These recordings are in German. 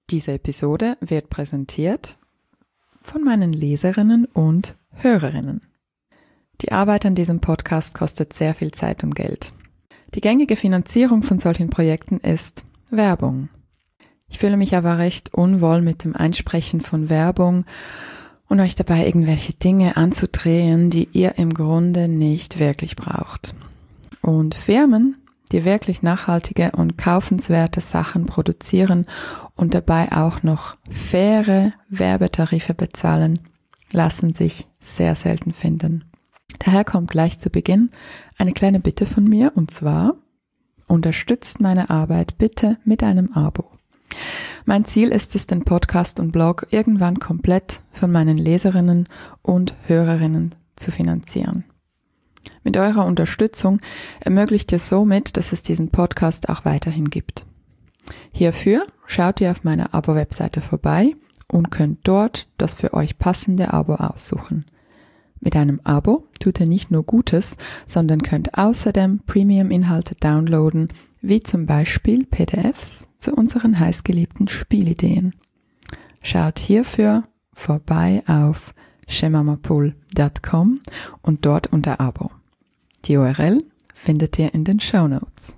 Diese Episode wird präsentiert von meinen Leserinnen und Hörerinnen. Die Arbeit an diesem Podcast kostet sehr viel Zeit und Geld. Die gängige Finanzierung von solchen Projekten ist Werbung. Ich fühle mich aber recht unwohl mit dem Einsprechen von Werbung und euch dabei irgendwelche Dinge anzudrehen, die ihr im Grunde nicht wirklich braucht. Und Firmen, die wirklich nachhaltige und kaufenswerte Sachen produzieren und dabei auch noch faire Werbetarife bezahlen, lassen sich sehr selten finden. Daher kommt gleich zu Beginn eine kleine Bitte von mir, und zwar: unterstützt meine Arbeit bitte mit einem Abo. Mein Ziel ist es, den Podcast und Blog irgendwann komplett von meinen Leserinnen und Hörerinnen zu finanzieren. Mit eurer Unterstützung ermöglicht ihr somit, dass es diesen Podcast auch weiterhin gibt. Hierfür schaut ihr auf meiner Abo-Webseite vorbei und könnt dort das für euch passende Abo aussuchen. Mit einem Abo tut ihr nicht nur Gutes, sondern könnt außerdem Premium-Inhalte downloaden, wie zum Beispiel PDFs zu unseren heißgeliebten Spielideen. Schaut hierfür vorbei auf shemamapool.com und dort unter Abo. Die URL findet ihr in den Shownotes.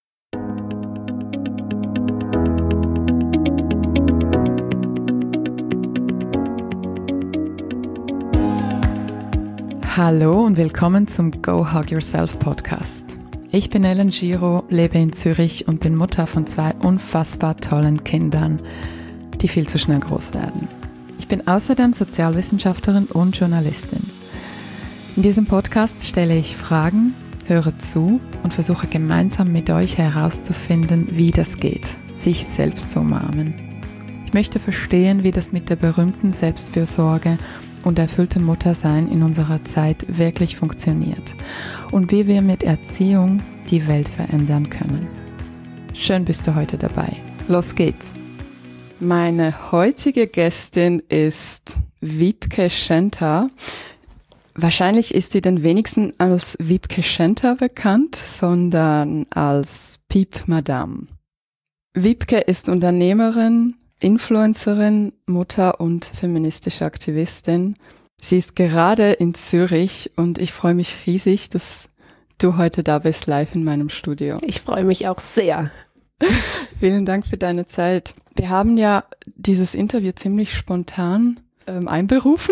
Hallo und willkommen zum Go Hug Yourself Podcast. Ich bin Ellen Giro, lebe in Zürich und bin Mutter von 2 unfassbar tollen Kindern, die viel zu schnell groß werden. Ich bin außerdem Sozialwissenschaftlerin und Journalistin. In diesem Podcast stelle ich Fragen, höre zu und versuche gemeinsam mit euch herauszufinden, wie das geht, sich selbst zu umarmen. Ich möchte verstehen, wie das mit der berühmten Selbstfürsorge und erfülltem Muttersein in unserer Zeit wirklich funktioniert und wie wir mit Erziehung die Welt verändern können. Schön bist du heute dabei. Los geht's! Meine heutige Gästin ist Wiebke Schenter. Wahrscheinlich ist sie den wenigsten als Wiebke Schenter bekannt, sondern als Piep Madame. Wiebke ist Unternehmerin, Influencerin, Mutter und feministische Aktivistin. Sie ist gerade in Zürich und ich freue mich riesig, dass du heute da bist, live in meinem Studio. Ich freue mich auch sehr. Vielen Dank für deine Zeit. Wir haben ja dieses Interview ziemlich spontan einberufen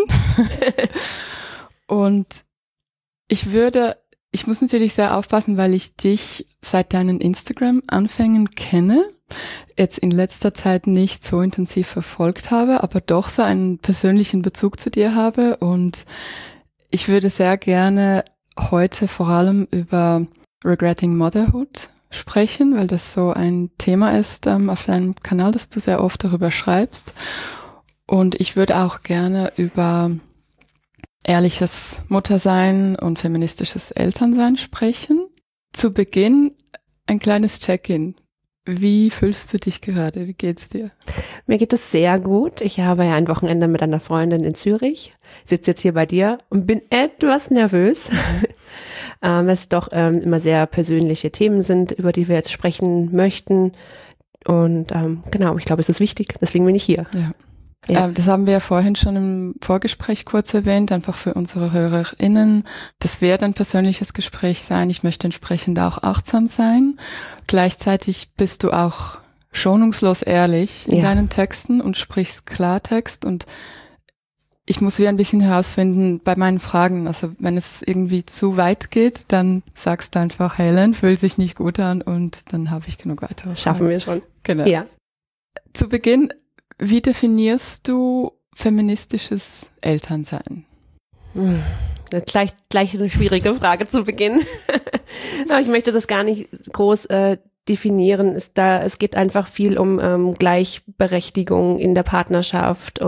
und ich muss natürlich sehr aufpassen, weil ich dich seit deinen Instagram-Anfängen kenne, jetzt in letzter Zeit nicht so intensiv verfolgt habe, aber doch so einen persönlichen Bezug zu dir habe, und ich würde sehr gerne heute vor allem über Regretting Motherhood sprechen, weil das so ein Thema ist auf deinem Kanal, dass du sehr oft darüber schreibst, und ich würde auch gerne über ehrliches Muttersein und feministisches Elternsein sprechen. Zu Beginn ein kleines Check-in. Wie fühlst du dich gerade? Wie geht's dir? Mir geht es sehr gut. Ich habe ja ein Wochenende mit einer Freundin in Zürich, sitze jetzt hier bei dir und bin etwas nervös, weil es doch immer sehr persönliche Themen sind, über die wir jetzt sprechen möchten. Und genau, ich glaube, es ist wichtig, deswegen bin ich hier. Ja. Ja. Das haben wir ja vorhin schon im Vorgespräch kurz erwähnt, einfach für unsere HörerInnen. Das wird ein persönliches Gespräch sein. Ich möchte entsprechend auch achtsam sein. Gleichzeitig bist du auch schonungslos ehrlich in deinen Texten und sprichst Klartext, und ich muss wie ein bisschen herausfinden bei meinen Fragen, also wenn es irgendwie zu weit geht, dann sagst du einfach, Helen, fühlt sich nicht gut an, und dann habe ich genug weitere Fragen. Schaffen wir schon. Genau. Ja. Zu Beginn, wie definierst du feministisches Elternsein? Gleich eine schwierige Frage zu Beginn. Aber ich möchte das gar nicht groß definieren. Es geht einfach viel um Gleichberechtigung in der Partnerschaft,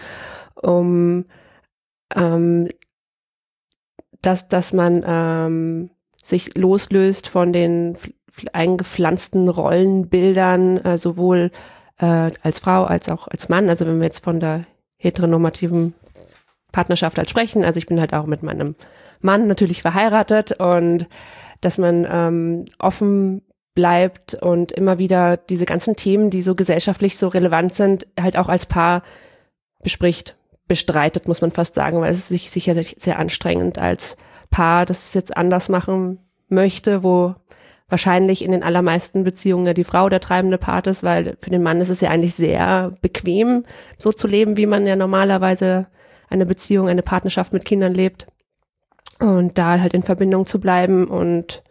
dass man sich loslöst von den eingepflanzten Rollenbildern, sowohl als Frau als auch als Mann. Also wenn wir jetzt von der heteronormativen Partnerschaft halt sprechen, also ich bin halt auch mit meinem Mann natürlich verheiratet, und dass man offen bleibt und immer wieder diese ganzen Themen, die so gesellschaftlich so relevant sind, halt auch als Paar bespricht, bestreitet, muss man fast sagen, weil es ist sicher sehr anstrengend als Paar, das es jetzt anders machen möchte, wo wahrscheinlich in den allermeisten Beziehungen ja die Frau der treibende Part ist, weil für den Mann ist es ja eigentlich sehr bequem, so zu leben, wie man ja normalerweise eine Beziehung, eine Partnerschaft mit Kindern lebt. Und da halt in Verbindung zu bleiben und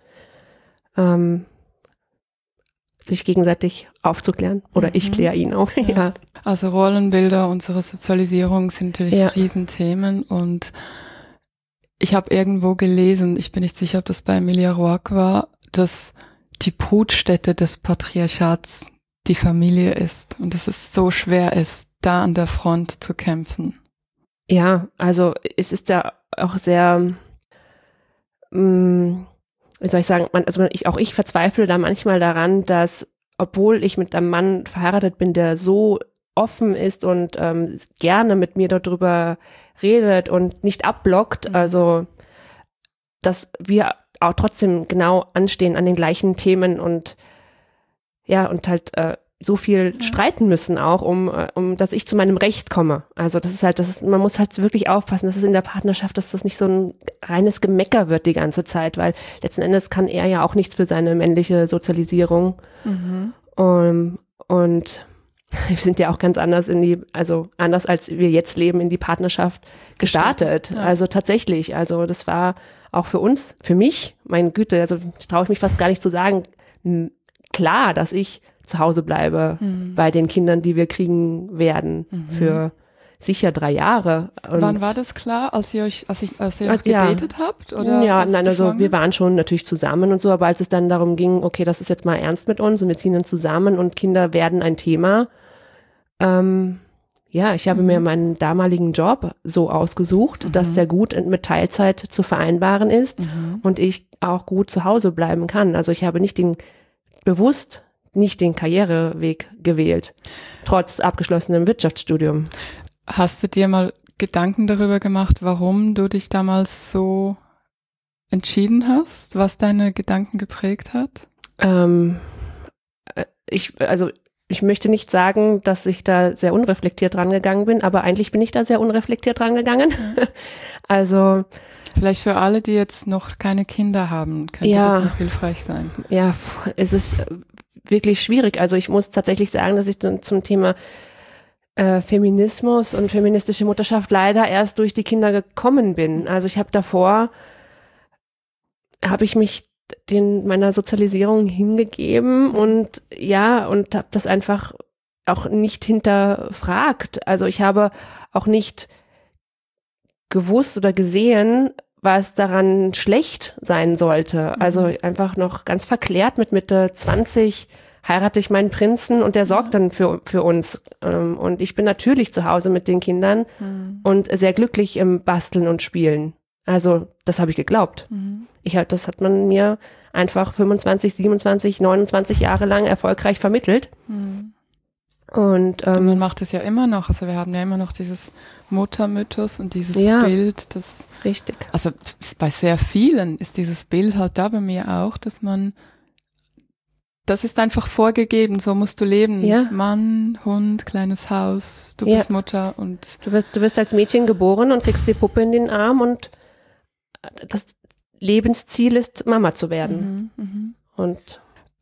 sich gegenseitig aufzuklären. Oder ich kläre ihn auf. Ja. Also Rollenbilder, unsere Sozialisierung sind natürlich Riesenthemen und ich habe irgendwo gelesen, ich bin nicht sicher, ob das bei Emilia Roark war, dass die Brutstätte des Patriarchats die Familie ist und dass es so schwer ist, da an der Front zu kämpfen. Ja, also es ist ja auch sehr, wie soll ich sagen, ich verzweifle da manchmal daran, dass, obwohl ich mit einem Mann verheiratet bin, der so offen ist und gerne mit mir darüber redet und nicht abblockt, also dass wir auch trotzdem genau anstehen an den gleichen Themen und und halt so viel streiten müssen auch, um dass ich zu meinem Recht komme. Also man muss halt wirklich aufpassen, dass es in der Partnerschaft, dass das nicht so ein reines Gemecker wird die ganze Zeit, weil letzten Endes kann er ja auch nichts für seine männliche Sozialisierung. Und wir sind ja auch ganz anders anders als wir jetzt leben, in die Partnerschaft gestartet. Ja. Also tatsächlich, also das war auch für mich, meine Güte, also traue ich mich fast gar nicht zu sagen, klar, dass ich zu Hause bleibe bei den Kindern, die wir kriegen werden, für sicher 3 Jahre. Und wann war das klar, als ihr noch gedatet habt? Oder ja, nein, also wir waren schon natürlich zusammen und so, aber als es dann darum ging, okay, das ist jetzt mal ernst mit uns und wir ziehen dann zusammen und Kinder werden ein Thema. Ich habe mir meinen damaligen Job so ausgesucht, dass der gut mit Teilzeit zu vereinbaren ist und ich auch gut zu Hause bleiben kann. Also ich habe bewusst nicht den Karriereweg gewählt, trotz abgeschlossenem Wirtschaftsstudium. Hast du dir mal Gedanken darüber gemacht, warum du dich damals so entschieden hast, was deine Gedanken geprägt hat? Ich möchte nicht sagen, dass ich da sehr unreflektiert dran gegangen bin, aber eigentlich bin ich da sehr unreflektiert dran gegangen. Also vielleicht für alle, die jetzt noch keine Kinder haben, könnte das noch hilfreich sein. Ja, es ist wirklich schwierig. Also ich muss tatsächlich sagen, dass ich dann zum Thema Feminismus und feministische Mutterschaft leider erst durch die Kinder gekommen bin. Also ich habe ich mich meiner Sozialisierung hingegeben und habe das einfach auch nicht hinterfragt. Also ich habe auch nicht gewusst oder gesehen, was daran schlecht sein sollte. Also einfach noch ganz verklärt mit Mitte 20 heirate ich meinen Prinzen und der sorgt dann für uns. Und ich bin natürlich zu Hause mit den Kindern und sehr glücklich im Basteln und Spielen. Also das habe ich geglaubt. Das hat man mir einfach 25, 27, 29 Jahre lang erfolgreich vermittelt. Und man macht es ja immer noch. Also wir haben ja immer noch dieses Muttermythos und dieses Bild, das richtig. Also bei sehr vielen ist dieses Bild halt da, bei mir auch, das ist einfach vorgegeben, so musst du leben. Ja. Mann, Hund, kleines Haus, du bist Mutter und du wirst als Mädchen geboren und kriegst die Puppe in den Arm und das Lebensziel ist, Mama zu werden. Und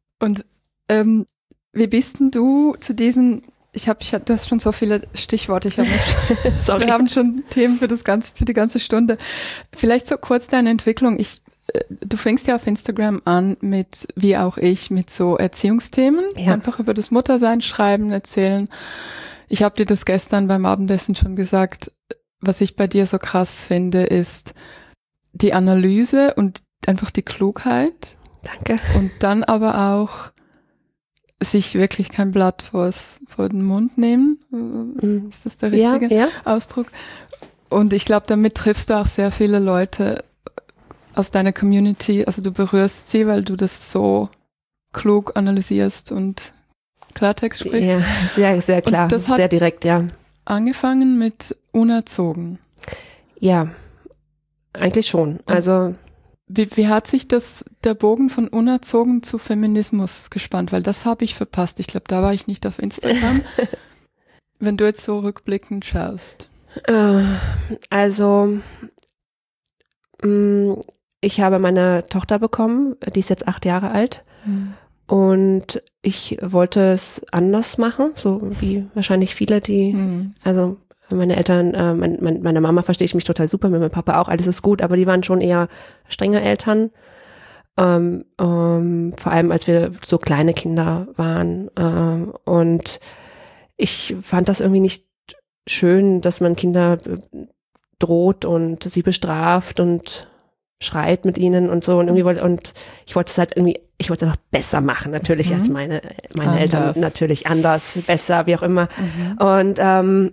wie bist denn du zu diesen, du hast schon so viele Stichworte, Sorry. Wir haben schon Themen für die ganze Stunde. Vielleicht so kurz deine Entwicklung. Du fängst ja auf Instagram an wie auch ich, mit so Erziehungsthemen. Ja. Einfach über das Muttersein schreiben, erzählen. Ich habe dir das gestern beim Abendessen schon gesagt. Was ich bei dir so krass finde, ist die Analyse und einfach die Klugheit. Danke. Und dann aber auch sich wirklich kein Blatt vor den Mund nehmen. Ist das der richtige Ausdruck? Und ich glaube, damit triffst du auch sehr viele Leute aus deiner Community. Also du berührst sie, weil du das so klug analysierst und Klartext sprichst. Ja, sehr, sehr klar. Und das hat sehr direkt, ja. Angefangen mit unerzogen. Ja, eigentlich schon. Also Wie hat sich der Bogen von unerzogen zu Feminismus gespannt? Weil das habe ich verpasst. Ich glaube, da war ich nicht auf Instagram. Wenn du jetzt so rückblickend schaust. Also, ich habe meine Tochter bekommen, die ist jetzt 8 Jahre alt. Und ich wollte es anders machen, so wie wahrscheinlich viele, also meine Eltern, meine Mama verstehe ich mich total super, mit meinem Papa auch, alles ist gut, aber die waren schon eher strenge Eltern, vor allem als wir so kleine Kinder waren, und ich fand das irgendwie nicht schön, dass man Kinder droht und sie bestraft und schreit mit ihnen und so, und irgendwie ich wollte es halt irgendwie, ich wollte es einfach besser machen, natürlich als meine Eltern, natürlich anders, besser, wie auch immer. Und dann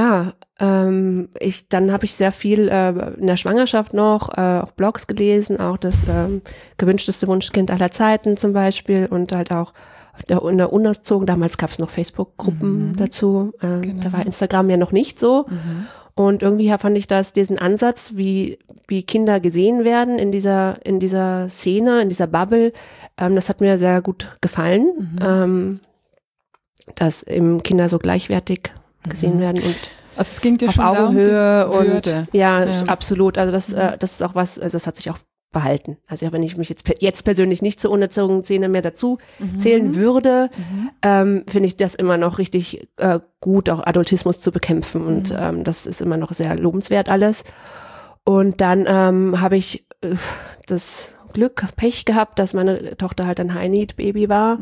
habe ich sehr viel in der Schwangerschaft noch auch Blogs gelesen, auch das gewünschteste Wunschkind aller Zeiten zum Beispiel, und halt auch in der Unerzogen, damals gab es noch Facebook-Gruppen dazu, Genau. da war Instagram ja noch nicht so. Und irgendwie fand ich diesen Ansatz, wie Kinder gesehen werden in dieser Szene, in dieser Bubble, das hat mir sehr gut gefallen, dass eben Kinder so gleichwertig gesehen werden und also es ging dir auf schon Augenhöhe um die und Würde. ja, absolut. Also das ist auch was, also das hat sich auch behalten. Also auch wenn ich mich jetzt persönlich nicht zur unerzogenen Szene mehr dazu zählen würde, finde ich das immer noch richtig gut, auch Adultismus zu bekämpfen, und das ist immer noch sehr lobenswert alles. Und dann habe ich das Pech gehabt, dass meine Tochter halt ein High-Need-Baby war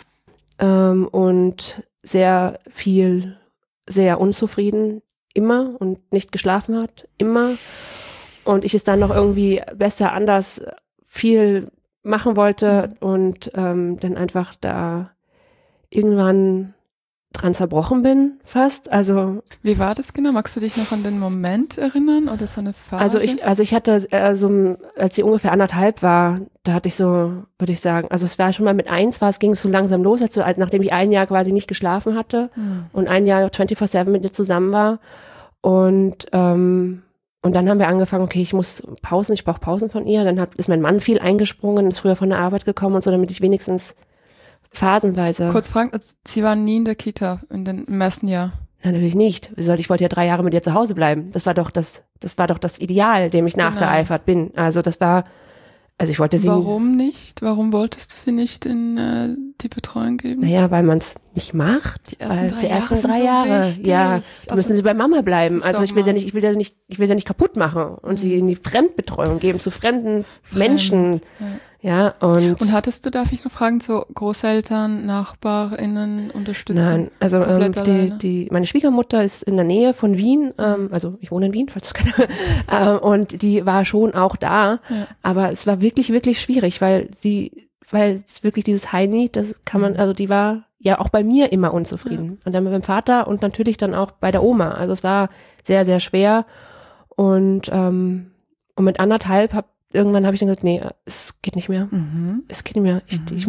und sehr unzufrieden immer und nicht geschlafen hat, immer. Und ich es dann noch irgendwie besser, anders viel machen wollte und dann einfach da irgendwann dran zerbrochen bin, fast. Also wie war das genau? Magst du dich noch an den Moment erinnern oder so eine Phase? Also ich hatte als sie ungefähr 1,5 war, da hatte ich so, würde ich sagen, also es war schon mal mit 1 ging es so langsam los, nachdem ich 1 Jahr quasi nicht geschlafen hatte und 1 Jahr 24/7 mit ihr zusammen war, und dann haben wir angefangen, okay, ich brauche Pausen von ihr. Dann ist mein Mann viel eingesprungen, ist früher von der Arbeit gekommen und so, damit ich wenigstens phasenweise. Kurz fragen, Sie waren nie in der Kita im ersten Jahr? Nein, natürlich nicht. Ich wollte ja 3 Jahre mit ihr zu Hause bleiben. Das war doch das Ideal, dem ich nachgeeifert bin. Also ich wollte sie. Warum nicht? Warum wolltest du sie nicht in die Betreuung geben? Naja, weil man es nicht macht. Die ersten 3 Jahre. So wichtig. Ja, müssen sie bei Mama bleiben. Also ich will sie nicht kaputt machen und sie in die Fremdbetreuung geben, zu fremden Menschen. Ja, und hattest du, darf ich noch fragen, so Großeltern, NachbarInnen unterstützen? Nein, also meine Schwiegermutter ist in der Nähe von Wien, also ich wohne in Wien, falls das keiner, und die war schon auch da, aber es war wirklich, wirklich schwierig, weil es wirklich dieses High-Need, das kann man, also die war ja auch bei mir immer unzufrieden und dann mit meinem Vater und natürlich dann auch bei der Oma, also es war sehr, sehr schwer, und mit 1,5 irgendwann habe ich dann gesagt, nee, es geht nicht mehr. Es geht nicht mehr.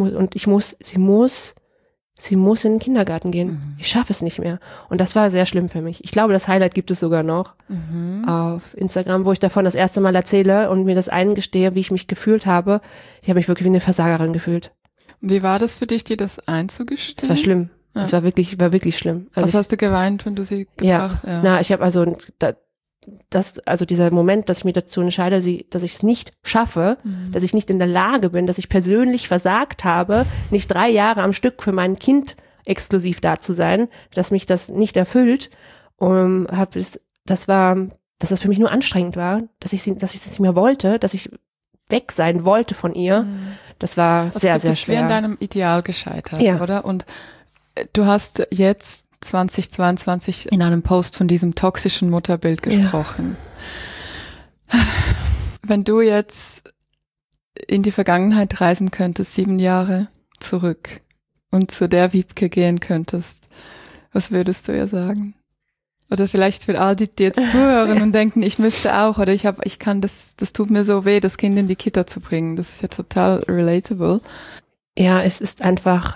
Sie muss in den Kindergarten gehen. Ich schaffe es nicht mehr. Und das war sehr schlimm für mich. Ich glaube, das Highlight gibt es sogar noch auf Instagram, wo ich davon das erste Mal erzähle und mir das eingestehe, wie ich mich gefühlt habe. Ich habe mich wirklich wie eine Versagerin gefühlt. Wie war das für dich, dir das einzugestehen? Es war schlimm. Es war wirklich schlimm. Also hast du geweint, wenn du sie gebracht? Ja. Na, ich habe dieser Moment, dass ich mich dazu entscheide, dass ich es nicht schaffe, dass ich nicht in der Lage bin, dass ich persönlich versagt habe, nicht 3 Jahre am Stück für mein Kind exklusiv da zu sein, dass mich das nicht erfüllt, dass das für mich nur anstrengend war, dass ich das nicht mehr wollte, dass ich weg sein wollte von ihr. Das war sehr, sehr schwer. Du bist wie an deinem Ideal gescheitert, oder? Und du hast jetzt 2022 in einem Post von diesem toxischen Mutterbild gesprochen. Ja. Wenn du jetzt in die Vergangenheit reisen könntest, 7 Jahre zurück und zu der Wiebke gehen könntest, was würdest du ihr sagen? Oder vielleicht für all die jetzt zuhören und denken, ich müsste auch, oder ich kann das tut mir so weh, das Kind in die Kita zu bringen. Das ist ja total relatable. Ja, es ist einfach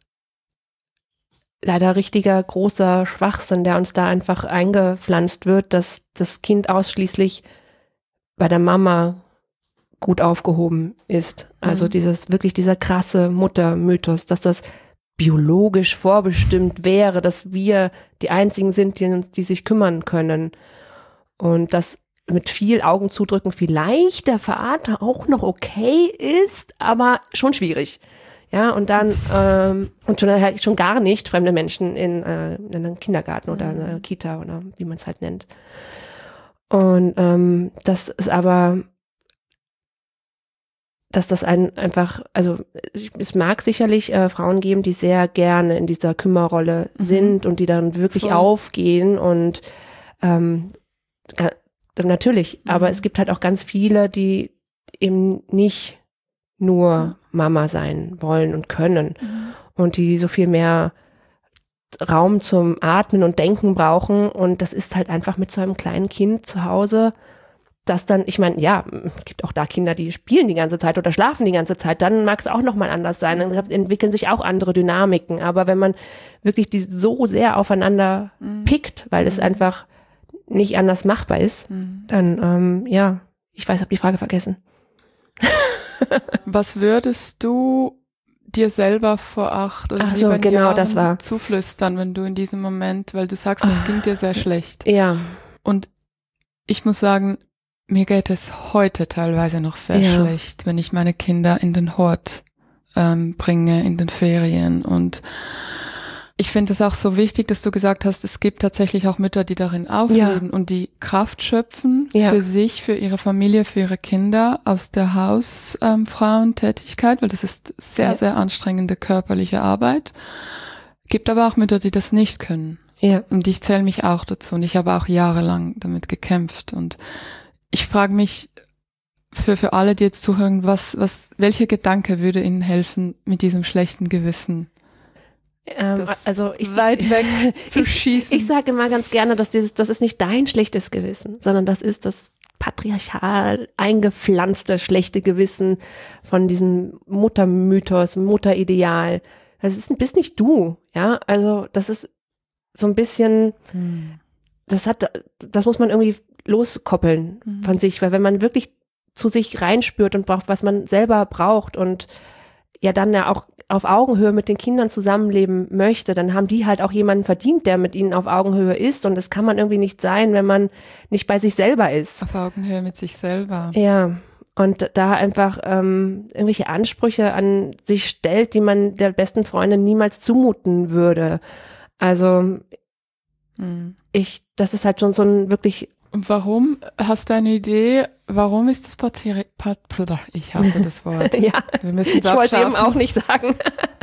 leider richtiger großer Schwachsinn, der uns da einfach eingepflanzt wird, dass das Kind ausschließlich bei der Mama gut aufgehoben ist. Also dieser krasse Muttermythos, dass das biologisch vorbestimmt wäre, dass wir die Einzigen sind, die sich kümmern können. Und dass mit viel Augen zudrücken vielleicht der Vater auch noch okay ist, aber schon schwierig. Ja, und dann schon gar nicht fremde Menschen in einem Kindergarten oder einer Kita oder wie man es halt nennt. Und das ist aber, dass das einfach, also es mag sicherlich Frauen geben, die sehr gerne in dieser Kümmerrolle sind und die dann wirklich aufgehen und natürlich, aber es gibt halt auch ganz viele, die eben nicht nur Mama sein wollen und können und die so viel mehr Raum zum Atmen und Denken brauchen und das ist halt einfach mit so einem kleinen Kind zu Hause, das dann, ich meine, ja, es gibt auch da Kinder, die spielen die ganze Zeit oder schlafen die ganze Zeit, dann mag es auch nochmal anders sein, dann entwickeln sich auch andere Dynamiken, aber wenn man wirklich die so sehr aufeinander pickt, weil es einfach nicht anders machbar ist, dann, ich weiß, habe die Frage vergessen. Was würdest du dir selber vor 8 oder 7 Jahren zuflüstern, wenn du in diesem Moment, weil du sagst, es ging dir sehr schlecht. Ja. Und ich muss sagen, mir geht es heute teilweise noch sehr schlecht, wenn ich meine Kinder in den Hort bringe, in den Ferien. Und ich finde es auch so wichtig, dass du gesagt hast, es gibt tatsächlich auch Mütter, die darin aufleben und die Kraft schöpfen für sich, für ihre Familie, für ihre Kinder aus der Hausfrauentätigkeit, weil das ist sehr, sehr anstrengende körperliche Arbeit. Gibt aber auch Mütter, die das nicht können. Ja. Und ich zähle mich auch dazu. Und ich habe auch jahrelang damit gekämpft. Und ich frage mich für alle, die jetzt zuhören, welcher Gedanke würde ihnen helfen, mit diesem schlechten Gewissen weit weg zu schießen? Ich sage immer ganz gerne, dass das ist nicht dein schlechtes Gewissen, sondern das ist das patriarchal eingepflanzte schlechte Gewissen von diesem Muttermythos, Mutterideal. Bist nicht du, ja? Also das ist so ein bisschen, das muss man irgendwie loskoppeln von sich, weil wenn man wirklich zu sich reinspürt und braucht, was man selber braucht und ja dann ja auch auf Augenhöhe mit den Kindern zusammenleben möchte, dann haben die halt auch jemanden verdient, der mit ihnen auf Augenhöhe ist und das kann man irgendwie nicht sein, wenn man nicht bei sich selber ist. Auf Augenhöhe mit sich selber. Ja, und da einfach irgendwelche Ansprüche an sich stellt, die man der besten Freundin niemals zumuten würde. Also das ist halt schon so ein wirklich. Und warum, hast du eine Idee, warum ist das ich hasse das Wort. Ja, wir müssen es abschaffen. Ich wollte es eben auch nicht sagen.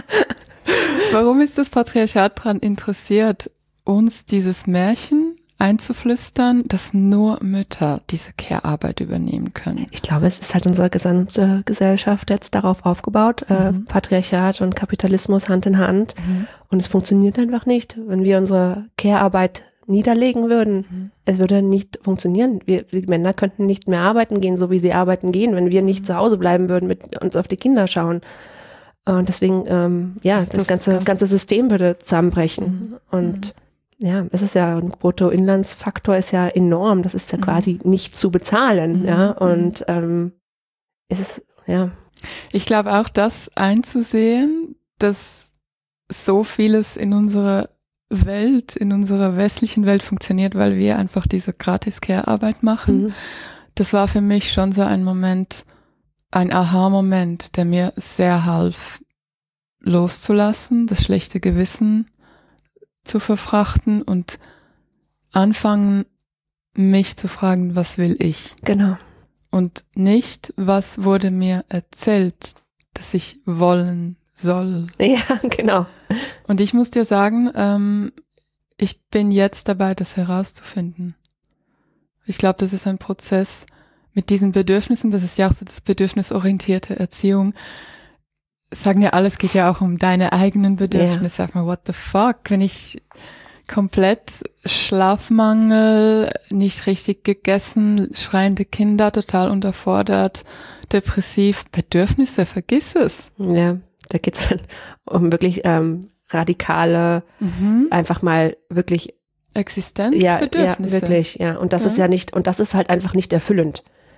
Warum ist das Patriarchat daran interessiert, uns dieses Märchen einzuflüstern, dass nur Mütter diese Care-Arbeit übernehmen können? Ich glaube, es ist halt unsere gesamte Gesellschaft jetzt darauf aufgebaut, Patriarchat und Kapitalismus Hand in Hand. Und es funktioniert einfach nicht, wenn wir unsere Care-Arbeit niederlegen würden. Es würde nicht funktionieren. Wir Männer könnten nicht mehr arbeiten gehen, so wie sie arbeiten gehen, wenn wir nicht zu Hause bleiben würden, mit uns auf die Kinder schauen. Und deswegen, das ganze System würde zusammenbrechen. Und ja, es ist ja, ein Bruttoinlandsfaktor ist ja enorm. Das ist ja quasi nicht zu bezahlen. Ja, und es ist, ja. Ich glaube auch, das einzusehen, dass so vieles in unserer westlichen Welt funktioniert, weil wir einfach diese Gratis-Care-Arbeit machen. Das war für mich schon so ein Moment, ein Aha-Moment, der mir sehr half, loszulassen, das schlechte Gewissen zu verfrachten und anfangen, mich zu fragen, was will ich? Genau. Und nicht, was wurde mir erzählt, dass ich wollen soll. Ja, genau. Und ich muss dir sagen, ich bin jetzt dabei, das herauszufinden. Ich glaube, das ist ein Prozess mit diesen Bedürfnissen, das ist ja auch so das bedürfnisorientierte Erziehung. Sagen ja alle, es geht ja auch um deine eigenen Bedürfnisse. Sag mal, what the fuck, wenn ich komplett Schlafmangel, nicht richtig gegessen, schreiende Kinder, total unterfordert, depressiv, Bedürfnisse, vergiss es. Ja. Da geht's dann um wirklich radikale, einfach mal wirklich Existenzbedürfnisse. Ja, wirklich, ja. Und das ist ja nicht, und das ist halt einfach nicht erfüllend.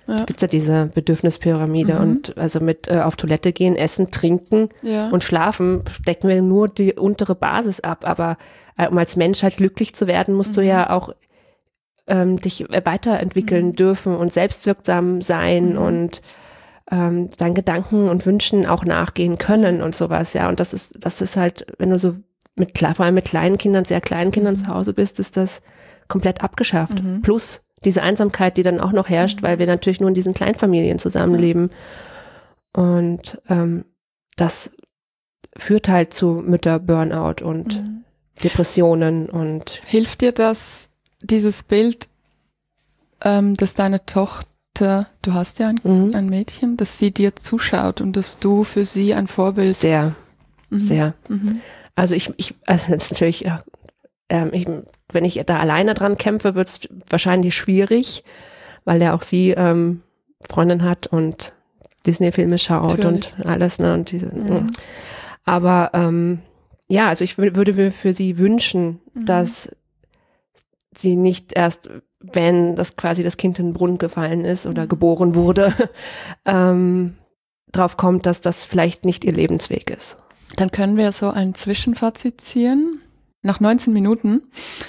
Da gibt's ja diese Bedürfnispyramide und also mit auf Toilette gehen, essen, trinken und schlafen decken wir nur die untere Basis ab. Aber um als Mensch halt glücklich zu werden, musst du ja auch dich weiterentwickeln dürfen und selbstwirksam sein und deinen Gedanken und Wünschen auch nachgehen können und sowas, ja. Und das ist halt, wenn du so vor allem mit kleinen Kindern, sehr kleinen Kindern zu Hause bist, ist das komplett abgeschafft. Plus diese Einsamkeit, die dann auch noch herrscht, weil wir natürlich nur in diesen Kleinfamilien zusammenleben. Und das führt halt zu Mütter-Burnout und Depressionen und hilft dir dieses Bild, dass deine Tochter, du hast ja ein Mädchen, dass sie dir zuschaut und dass du für sie ein Vorbild. Sehr. Also also das ist natürlich, wenn ich da alleine dran kämpfe, wird es wahrscheinlich schwierig, weil ja auch sie Freundin hat und Disney-Filme schaut natürlich. Und alles, ne? Und aber ja, also ich würde mir für sie wünschen, dass sie nicht erst, wenn das quasi das Kind in den Brunnen gefallen ist oder geboren wurde, drauf kommt, dass das vielleicht nicht ihr Lebensweg ist. Dann können wir so ein Zwischenfazit ziehen. Nach 19 Minuten.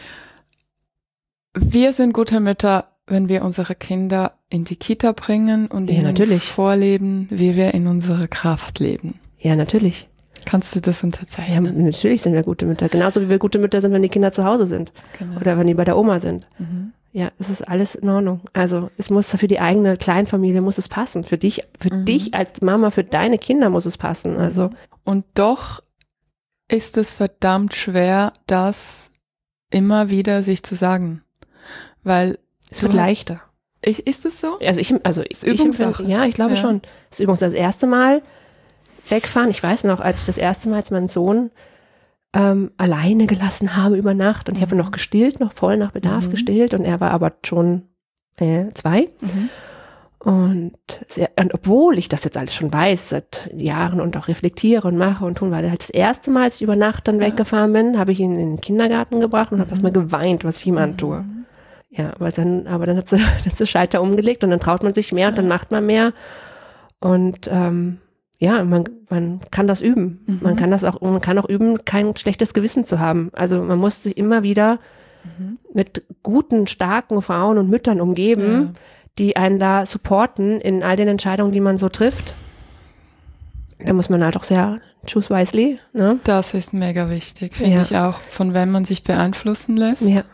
Wir sind gute Mütter, wenn wir unsere Kinder in die Kita bringen und ihnen vorleben, wie wir in unserer Kraft leben. Ja, natürlich. Kannst du das unterzeichnen? Ja, natürlich sind wir gute Mütter. Genauso wie wir gute Mütter sind, wenn die Kinder zu Hause sind. Genau. Oder wenn die bei der Oma sind. Ja, es ist alles in Ordnung. Also es muss für die eigene Kleinfamilie muss es passen. Für dich als Mama, für deine Kinder muss es passen. Also. Und doch ist es verdammt schwer, das immer wieder sich zu sagen. Weil es wird leichter. Ist es so? Also ist Übungssache. Ja, ich glaube schon. Das ist Übungssache. Das erste Mal wegfahren. Ich weiß noch, als ich das erste Mal als meinen Sohn alleine gelassen habe über Nacht und ich habe noch gestillt, noch voll nach Bedarf gestillt und er war aber schon 2. Und obwohl ich das jetzt alles schon weiß seit Jahren und auch reflektiere und mache und tun, weil halt das erste Mal, als ich über Nacht dann weggefahren bin, habe ich ihn in den Kindergarten gebracht und habe erstmal geweint, was ich ihm antue. Ja, aber dann hat sie Schalter umgelegt und dann traut man sich mehr und dann macht man mehr und ja, man kann das üben. Man kann auch üben, kein schlechtes Gewissen zu haben. Also man muss sich immer wieder mit guten, starken Frauen und Müttern umgeben, die einen da supporten in all den Entscheidungen, die man so trifft. Da muss man halt auch sehr choose wisely. Ne? Das ist mega wichtig, finde ich auch, von wem man sich beeinflussen lässt. Ja.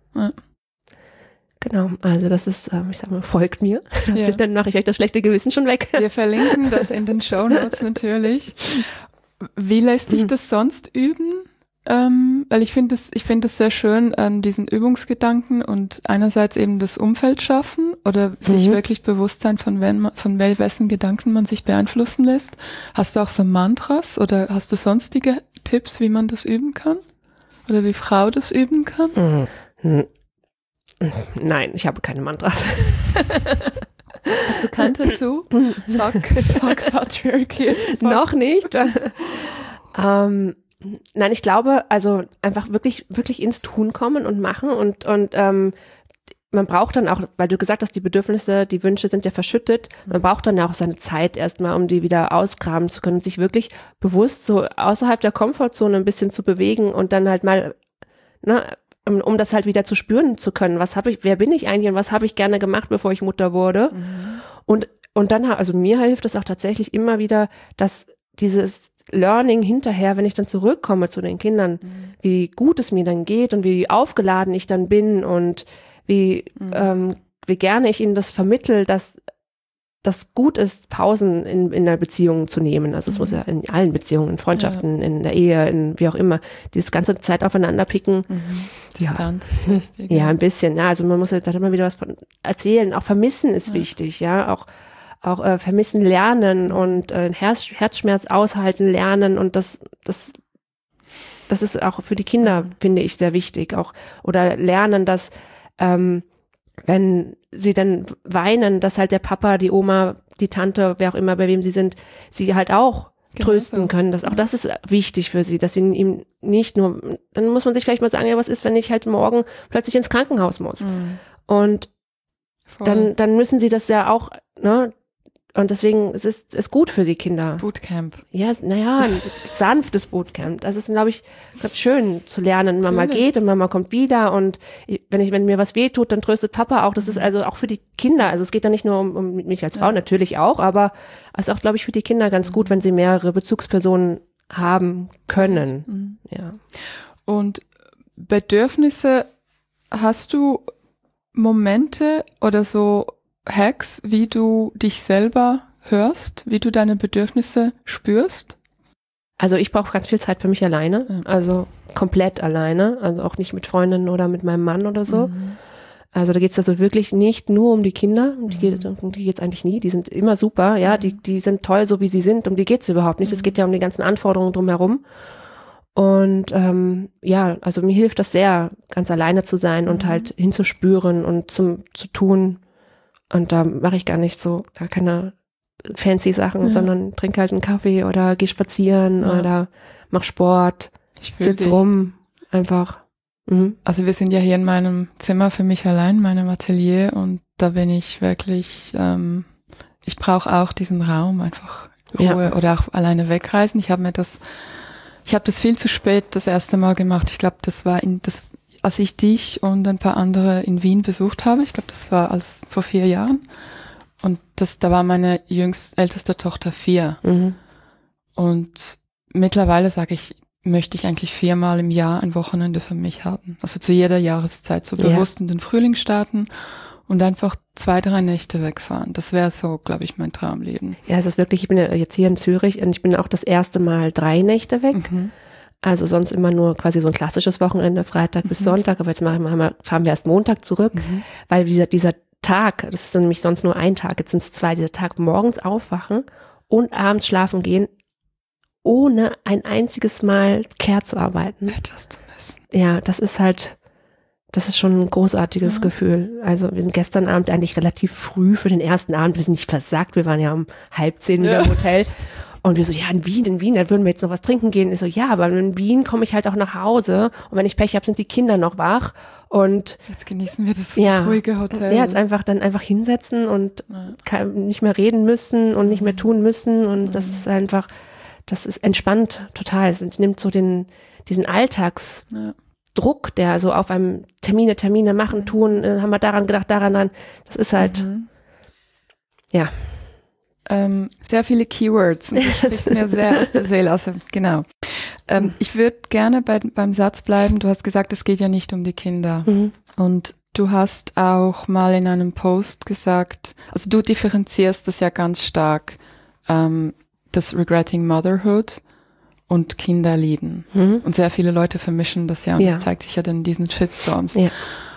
Genau, also das ist, ich sag mal, folgt mir. Dann mache ich euch das schlechte Gewissen schon weg. Wir verlinken das in den Shownotes natürlich. Wie lässt sich das sonst üben? Weil ich finde es sehr schön, diesen Übungsgedanken und einerseits eben das Umfeld schaffen oder sich wirklich bewusst sein, von wessen Gedanken man sich beeinflussen lässt. Hast du auch so Mantras oder hast du sonstige Tipps, wie man das üben kann? Oder wie Frau das üben kann? Nein, ich habe keine Mantras. Hast du kein Tattoo? Fuck Patriarchy. Noch nicht. Nein, ich glaube, also einfach wirklich, wirklich ins Tun kommen und machen und man braucht dann auch, weil du gesagt hast, die Bedürfnisse, die Wünsche sind ja verschüttet, man braucht dann ja auch seine Zeit erstmal, um die wieder ausgraben zu können und sich wirklich bewusst so außerhalb der Komfortzone ein bisschen zu bewegen und dann halt mal, ne, um das halt wieder zu spüren zu können, wer bin ich eigentlich und was habe ich gerne gemacht, bevor ich Mutter wurde. Und dann, also mir hilft es auch tatsächlich immer wieder, dass dieses Learning hinterher, wenn ich dann zurückkomme zu den Kindern, wie gut es mir dann geht und wie aufgeladen ich dann bin und wie gerne ich ihnen das vermittel, dass das gut ist, Pausen in der Beziehung zu nehmen. Also es muss ja in allen Beziehungen, in Freundschaften, in der Ehe, in wie auch immer, dieses ganze Zeit aufeinander picken. Distanz ist wichtig. Ja, ein bisschen. Ja, also man muss ja da immer wieder was von erzählen. Auch vermissen ist wichtig, ja. Auch vermissen lernen und Herzschmerz aushalten lernen und das ist auch für die Kinder, finde ich, sehr wichtig. Auch oder lernen, dass wenn sie dann weinen, dass halt der Papa, die Oma, die Tante, wer auch immer, bei wem sie sind, sie halt auch trösten können. Auch das ist wichtig für sie, dass sie ihm nicht nur, dann muss man sich vielleicht mal sagen, ja, was ist, wenn ich halt morgen plötzlich ins Krankenhaus muss? Und dann müssen sie das ja auch, ne? Und deswegen es ist es gut für die Kinder. Bootcamp. Ja, naja, ein sanftes Bootcamp. Das ist, glaube ich, ganz schön zu lernen. Mama geht und Mama kommt wieder und wenn mir was wehtut, dann tröstet Papa auch. Das ist also auch für die Kinder. Also es geht da nicht nur um mich als Frau, natürlich auch, aber es ist auch, glaube ich, für die Kinder ganz gut, wenn sie mehrere Bezugspersonen haben können. Ja. Und Bedürfnisse, hast du Momente oder so Hacks, wie du dich selber hörst, wie du deine Bedürfnisse spürst? Also ich brauche ganz viel Zeit für mich alleine, also komplett alleine, also auch nicht mit Freundinnen oder mit meinem Mann oder so. Also da geht's also wirklich nicht nur um die Kinder, um die geht's eigentlich nie, die sind immer super, ja, die sind toll, so wie sie sind, um die geht's überhaupt nicht. Es geht ja um die ganzen Anforderungen drumherum. Und ja, also mir hilft das sehr, ganz alleine zu sein und halt hinzuspüren und zu tun. Und da mache ich gar keine fancy Sachen, sondern trinke halt einen Kaffee oder gehe spazieren oder mach Sport, sitz rum, einfach. Also wir sind ja hier in meinem Zimmer für mich allein, meinem Atelier, und da bin ich wirklich, ich brauche auch diesen Raum, einfach Ruhe oder auch alleine wegreisen. Ich habe das viel zu spät das erste Mal gemacht. Ich glaube, das war als ich dich und ein paar andere in Wien besucht habe. Ich glaube, das war vor 4 Jahren. Und da war meine älteste Tochter 4. Und mittlerweile möchte ich eigentlich 4-mal im Jahr ein Wochenende für mich haben. Also zu jeder Jahreszeit, so bewusst in den Frühling starten und einfach 2-3 Nächte wegfahren. Das wäre so, glaube ich, mein Traumleben. Ja, es ist wirklich, ich bin ja jetzt hier in Zürich und ich bin auch das erste Mal 3 Nächte weg. Also sonst immer nur quasi so ein klassisches Wochenende, Freitag bis Sonntag, aber jetzt fahren wir erst Montag zurück, weil dieser Tag, das ist dann nämlich sonst nur ein Tag, jetzt sind es 2, dieser Tag morgens aufwachen und abends schlafen gehen, ohne ein einziges Mal Care zu arbeiten. Etwas zu müssen. Ja, das ist schon ein großartiges Gefühl. Also wir sind gestern Abend eigentlich relativ früh für den ersten Abend, wir sind nicht versagt, wir waren ja um 9:30 wieder im Hotel. Und wir so, ja, in Wien, da würden wir jetzt noch was trinken gehen. Ich so, ja, aber in Wien komme ich halt auch nach Hause. Und wenn ich Pech habe, sind die Kinder noch wach. Und jetzt genießen wir das ruhige Hotel. Ja, jetzt einfach hinsetzen und nicht mehr reden müssen und nicht mehr tun müssen. Und das ist einfach, das ist entspannt total. Es nimmt so diesen Alltagsdruck, der so auf einem Termine machen, tun, haben wir daran gedacht, daran. Das ist halt, ja. Sehr viele Keywords. Und du sprichst mir sehr aus der Seele. Also, genau. Ich würde gerne beim Satz bleiben. Du hast gesagt, es geht ja nicht um die Kinder. Und du hast auch mal in einem Post gesagt, also du differenzierst das ja ganz stark, das Regretting Motherhood und Kinderlieben. Und sehr viele Leute vermischen das ja. Und das zeigt sich ja dann in diesen Shitstorms. Ja.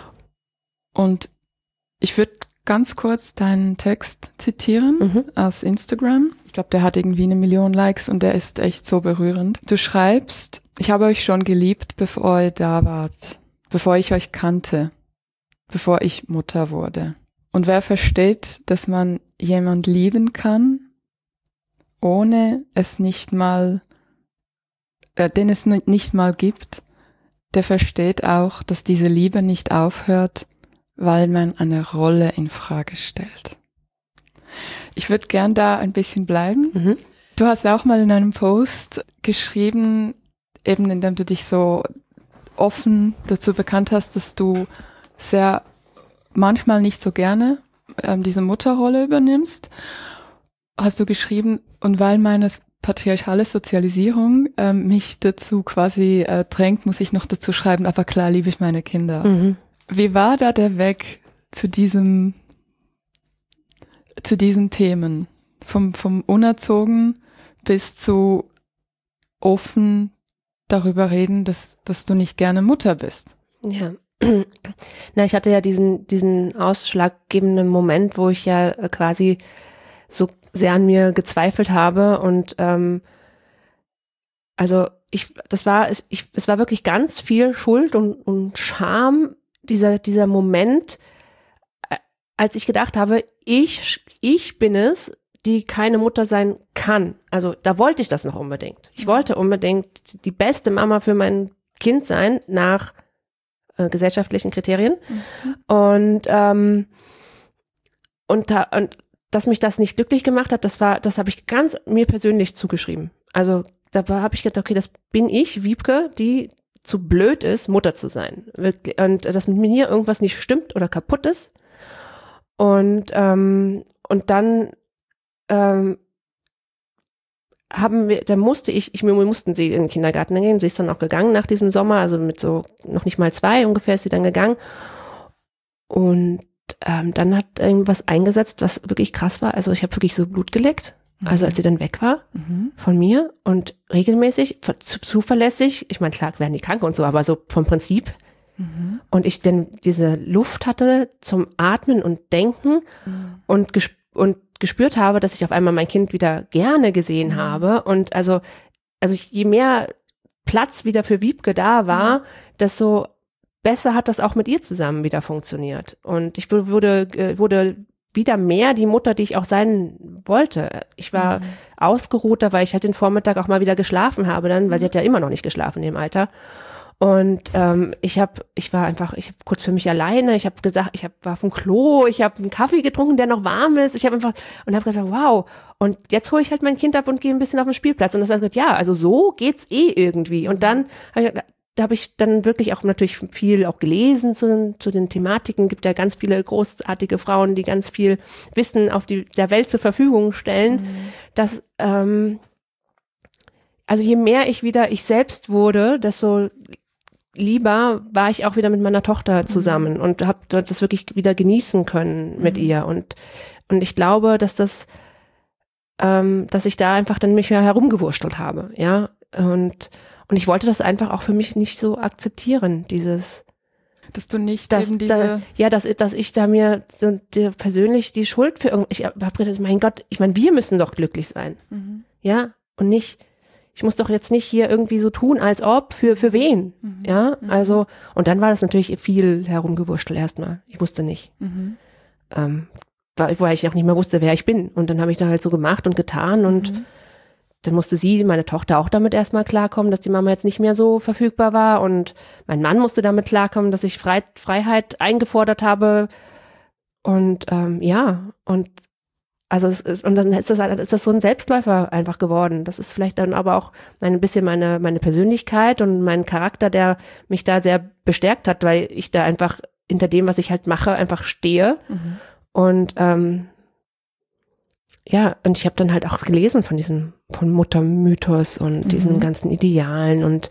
Und ich würde ganz kurz deinen Text zitieren aus Instagram. Ich glaube, der hat irgendwie 1 Million Likes und der ist echt so berührend. Du schreibst, ich habe euch schon geliebt, bevor ihr da wart, bevor ich euch kannte, bevor ich Mutter wurde. Und wer versteht, dass man jemand lieben kann, ohne es nicht mal, den es nicht mal gibt, der versteht auch, dass diese Liebe nicht aufhört, weil man eine Rolle in Frage stellt. Ich würde gern da ein bisschen bleiben. Du hast auch mal in einem Post geschrieben, eben indem du dich so offen dazu bekannt hast, dass du manchmal nicht so gerne diese Mutterrolle übernimmst, hast du geschrieben, und weil meine patriarchale Sozialisierung mich dazu quasi drängt, muss ich noch dazu schreiben, aber klar liebe ich meine Kinder. Wie war da der Weg zu diesen Themen? Vom Unerzogen bis zu offen darüber reden, dass du nicht gerne Mutter bist. Ja. Na, ich hatte ja diesen ausschlaggebenden Moment, wo ich ja quasi so sehr an mir gezweifelt habe und also es war wirklich ganz viel Schuld und Scham, dieser Moment, als ich gedacht habe, ich bin es, die keine Mutter sein kann. Also da wollte ich das noch unbedingt. Ich wollte unbedingt die beste Mama für mein Kind sein, nach gesellschaftlichen Kriterien. Und und dass mich das nicht glücklich gemacht hat, das habe ich ganz mir persönlich zugeschrieben. Also da habe ich gedacht, okay, das bin ich, Wiebke, die zu blöd ist, Mutter zu sein. Wirklich. Und dass mit mir irgendwas nicht stimmt oder kaputt ist. Und dann mussten sie in den Kindergarten gehen. Sie ist dann auch gegangen nach diesem Sommer, also mit so noch nicht mal 2 ungefähr ist sie dann gegangen. Und dann hat irgendwas eingesetzt, was wirklich krass war. Also ich habe wirklich so Blut geleckt. Also als sie dann weg war von mir und regelmäßig, zuverlässig, ich meine, klar werden die krank und so, aber so vom Prinzip. Und ich dann diese Luft hatte zum Atmen und Denken und gespürt habe, dass ich auf einmal mein Kind wieder gerne gesehen habe. Und also je mehr Platz wieder für Wiebke da war, desto besser hat das auch mit ihr zusammen wieder funktioniert. Und ich wurde wieder mehr die Mutter, die ich auch sein wollte. Ich war ausgeruhter, weil ich halt den Vormittag auch mal wieder geschlafen habe dann, weil sie hat ja immer noch nicht geschlafen in dem Alter. Und ich war kurz für mich alleine, ich habe gesagt, war auf dem Klo, ich habe einen Kaffee getrunken, der noch warm ist, ich habe gesagt, wow, und jetzt hole ich halt mein Kind ab und gehe ein bisschen auf den Spielplatz. Und das hat gesagt, ja, also so geht's irgendwie. Und dann habe ich dann wirklich auch natürlich viel auch gelesen zu den Thematiken. Gibt ja ganz viele großartige Frauen, die ganz viel Wissen auf der Welt zur Verfügung stellen. Dass, also je mehr ich wieder ich selbst wurde, desto lieber war ich auch wieder mit meiner Tochter zusammen und habe das wirklich wieder genießen können mit ihr. Und ich glaube, dass dass ich da einfach dann mich herumgewurschtelt habe, ja. Und ich wollte das einfach auch für mich nicht so akzeptieren, dass du nicht dass ich da mir so persönlich die Schuld für irgendwas, ich habe gedacht, mein Gott, ich meine, wir müssen doch glücklich sein, ja, und nicht, ich muss doch jetzt nicht hier irgendwie so tun, als ob, für wen, ja, also, und dann war das natürlich viel herumgewurschtelt erstmal, ich wusste nicht, weil ich auch nicht mehr wusste, wer ich bin, und dann habe ich da halt so gemacht und getan und dann musste meine Tochter auch damit erstmal klarkommen, dass die Mama jetzt nicht mehr so verfügbar war, und mein Mann musste damit klarkommen, dass ich Freiheit eingefordert habe, und und also dann ist das so ein Selbstläufer einfach geworden. Das ist vielleicht dann aber auch ein bisschen meine Persönlichkeit und mein Charakter, der mich da sehr bestärkt hat, weil ich da einfach hinter dem, was ich halt mache, einfach stehe. Und und ich habe dann halt auch gelesen von Muttermythos und diesen ganzen Idealen und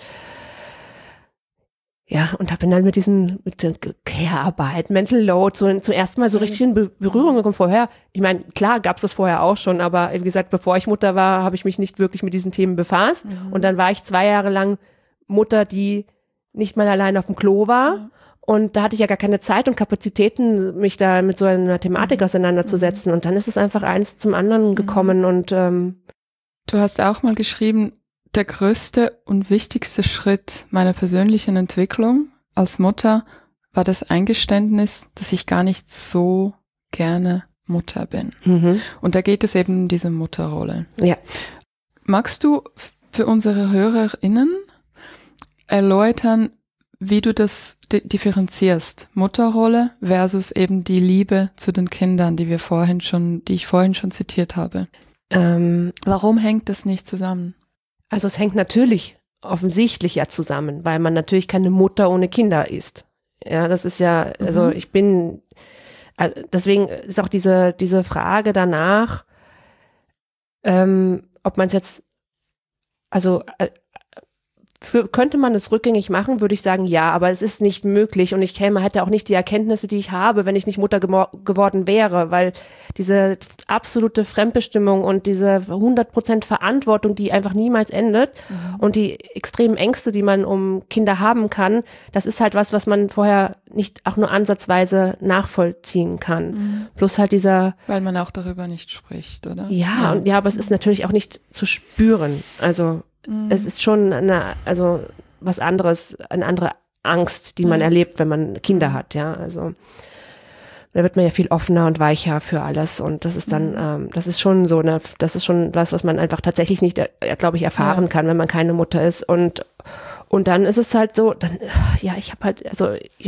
und habe dann mit der Care-Arbeit, Mental Load zum ersten Mal so richtig in Berührung gekommen. Vorher, ich meine, klar gab es das vorher auch schon, aber wie gesagt, bevor ich Mutter war, habe ich mich nicht wirklich mit diesen Themen befasst. Und dann war ich 2 Jahre lang Mutter, die nicht mal allein auf dem Klo war. Und da hatte ich ja gar keine Zeit und Kapazitäten, mich da mit so einer Thematik auseinanderzusetzen. Und dann ist es einfach eins zum anderen gekommen. Und du hast auch mal geschrieben, der größte und wichtigste Schritt meiner persönlichen Entwicklung als Mutter war das Eingeständnis, dass ich gar nicht so gerne Mutter bin. Und da geht es eben um diese Mutterrolle. Ja. Magst du für unsere HörerInnen erläutern, wie du das differenzierst, Mutterrolle versus eben die Liebe zu den Kindern, die ich vorhin schon zitiert habe? Warum hängt das nicht zusammen? Also es hängt natürlich offensichtlich ja zusammen, weil man natürlich keine Mutter ohne Kinder ist. Ja, das ist ja, also deswegen ist auch diese Frage danach, ob man es jetzt, also könnte man es rückgängig machen, würde ich sagen, ja, aber es ist nicht möglich und ich hätte auch nicht die Erkenntnisse, die ich habe, wenn ich nicht Mutter geworden wäre, weil diese absolute Fremdbestimmung und diese 100% Verantwortung, die einfach niemals endet und die extremen Ängste, die man um Kinder haben kann, das ist halt was man vorher nicht auch nur ansatzweise nachvollziehen kann. Plus halt Weil man auch darüber nicht spricht, oder? Ja, aber es ist natürlich auch nicht zu spüren, also es ist schon was anderes, eine andere Angst, die man erlebt, wenn man Kinder hat, ja, also da wird man ja viel offener und weicher für alles und das ist dann, das ist schon so, das ist schon was man einfach tatsächlich nicht, glaube ich, erfahren kann, wenn man keine Mutter ist und dann ist es halt so, ich habe halt, also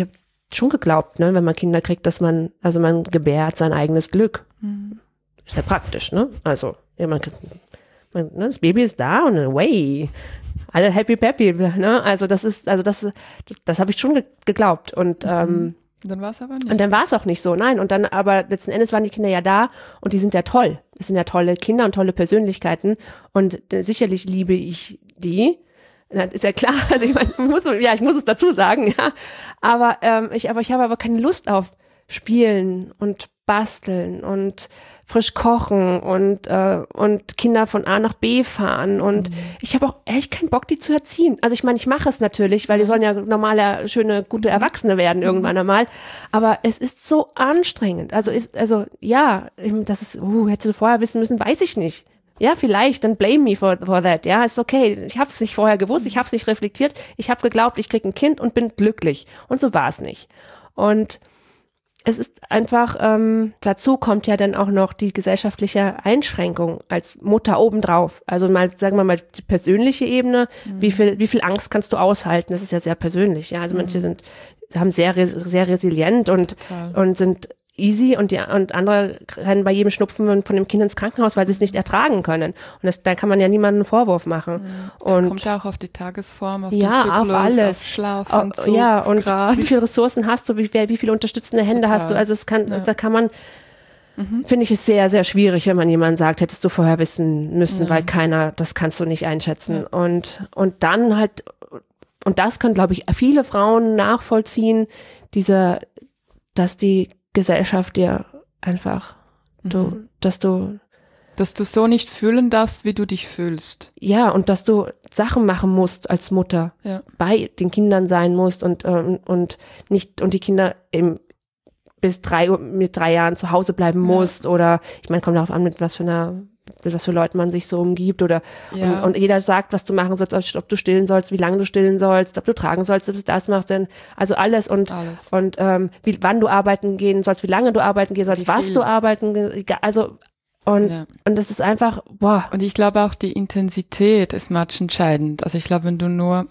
schon geglaubt, ne, wenn man Kinder kriegt, dass man gebärt sein eigenes Glück. Ist ja praktisch, ne? Also, ja, das Baby ist da und away. Alle happy peppy, ne? Also das habe ich schon geglaubt. Und Dann war es aber nicht. Und dann war es auch nicht so, nein. Und dann, aber letzten Endes waren die Kinder ja da und die sind ja toll. Es sind ja tolle Kinder und tolle Persönlichkeiten. Und sicherlich liebe ich die. Das ist ja klar, also ich meine, ich muss es dazu sagen, ja. Aber ich habe aber keine Lust auf Spielen und Basteln und frisch kochen und Kinder von A nach B fahren und ich habe auch echt keinen Bock, die zu erziehen. Also ich meine, ich mache es natürlich, weil die sollen ja normale, schöne, gute Erwachsene werden irgendwann einmal, aber es ist so anstrengend. Das ist, hättest du vorher wissen müssen, weiß ich nicht. Ja, vielleicht, dann blame me for that. Ja, ist okay. Ich habe es nicht vorher gewusst, ich habe es nicht reflektiert. Ich habe geglaubt, ich kriege ein Kind und bin glücklich. Und so war es nicht. Und es ist einfach, dazu kommt ja dann auch noch die gesellschaftliche Einschränkung als Mutter obendrauf. Also mal, sagen wir mal, die persönliche Ebene. Wie viel Angst kannst du aushalten? Das ist ja sehr persönlich. Ja, also manche haben sehr resilient und sind easy und andere rennen bei jedem Schnupfen von dem Kind ins Krankenhaus, weil sie es nicht ertragen können. Und da kann man ja niemandem einen Vorwurf machen. Und kommt ja auch auf die Tagesform, auf den ja, Zyklus, auf alles. auf Schlafentzug, ja, und Grad. wie viele Ressourcen hast du, wie viele unterstützende Hände hast du? Also da kann man, finde ich es sehr, sehr schwierig, wenn man jemandem sagt, hättest du vorher wissen müssen, weil das kannst du nicht einschätzen. Ja. Und dann halt, und das können, glaube ich, viele Frauen nachvollziehen, dass die Gesellschaft dir einfach, dass du so nicht fühlen darfst, wie du dich fühlst. Ja, und dass du Sachen machen musst als Mutter, bei den Kindern sein musst und die Kinder eben mit 3 Jahren zu Hause bleiben musst oder, ich meine, kommt darauf an, mit was für Leuten man sich so umgibt oder und jeder sagt, was du machen sollst, ob du stillen sollst, wie lange du stillen sollst, ob du tragen sollst, ob du das machst, denn also alles und wann du arbeiten gehen sollst, wie lange du arbeiten gehen sollst, was du arbeiten, also und das ist einfach, boah. Und ich glaube auch die Intensität ist matchentscheidend. Also ich glaube, wenn du nur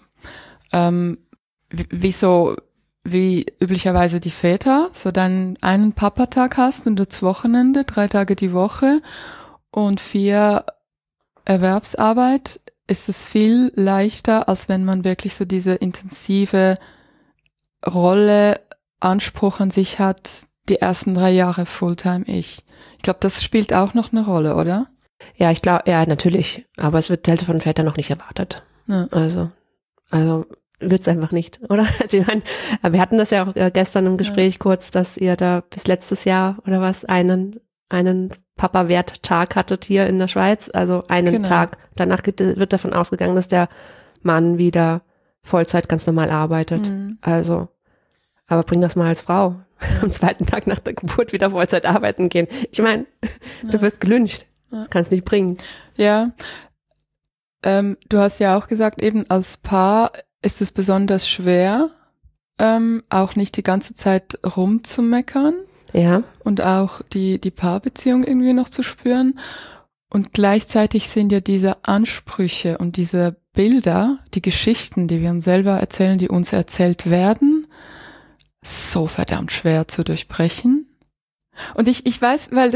wie üblicherweise die Väter, so dann einen Papatag hast und das Wochenende, 3 Tage die Woche und 4 Erwerbsarbeit, ist es viel leichter, als wenn man wirklich so diese intensive Rolle, Anspruch an sich hat, die ersten 3 Jahre Fulltime ich. Ich glaube, das spielt auch noch eine Rolle, oder? Ja, ich glaube, ja, natürlich. Aber es wird halt von Vätern noch nicht erwartet. Ja. Also wird's einfach nicht, oder? Also ich meine, wir hatten das ja auch gestern im Gespräch kurz, dass ihr da bis letztes Jahr oder was einen Papa-Wert-Tag hattet hier in der Schweiz, also einen Tag. Danach wird davon ausgegangen, dass der Mann wieder Vollzeit ganz normal arbeitet. Also, aber bring das mal als Frau. Am 2. Tag nach der Geburt wieder Vollzeit arbeiten gehen. Ich meine, du wirst gelyncht. Kannst nicht bringen. Ja. Du hast ja auch gesagt, eben als Paar ist es besonders schwer, auch nicht die ganze Zeit rumzumeckern. Ja. Und auch die Paarbeziehung irgendwie noch zu spüren. Und gleichzeitig sind ja diese Ansprüche und diese Bilder, die Geschichten, die wir uns selber erzählen, die uns erzählt werden, so verdammt schwer zu durchbrechen. Und ich weiß, weil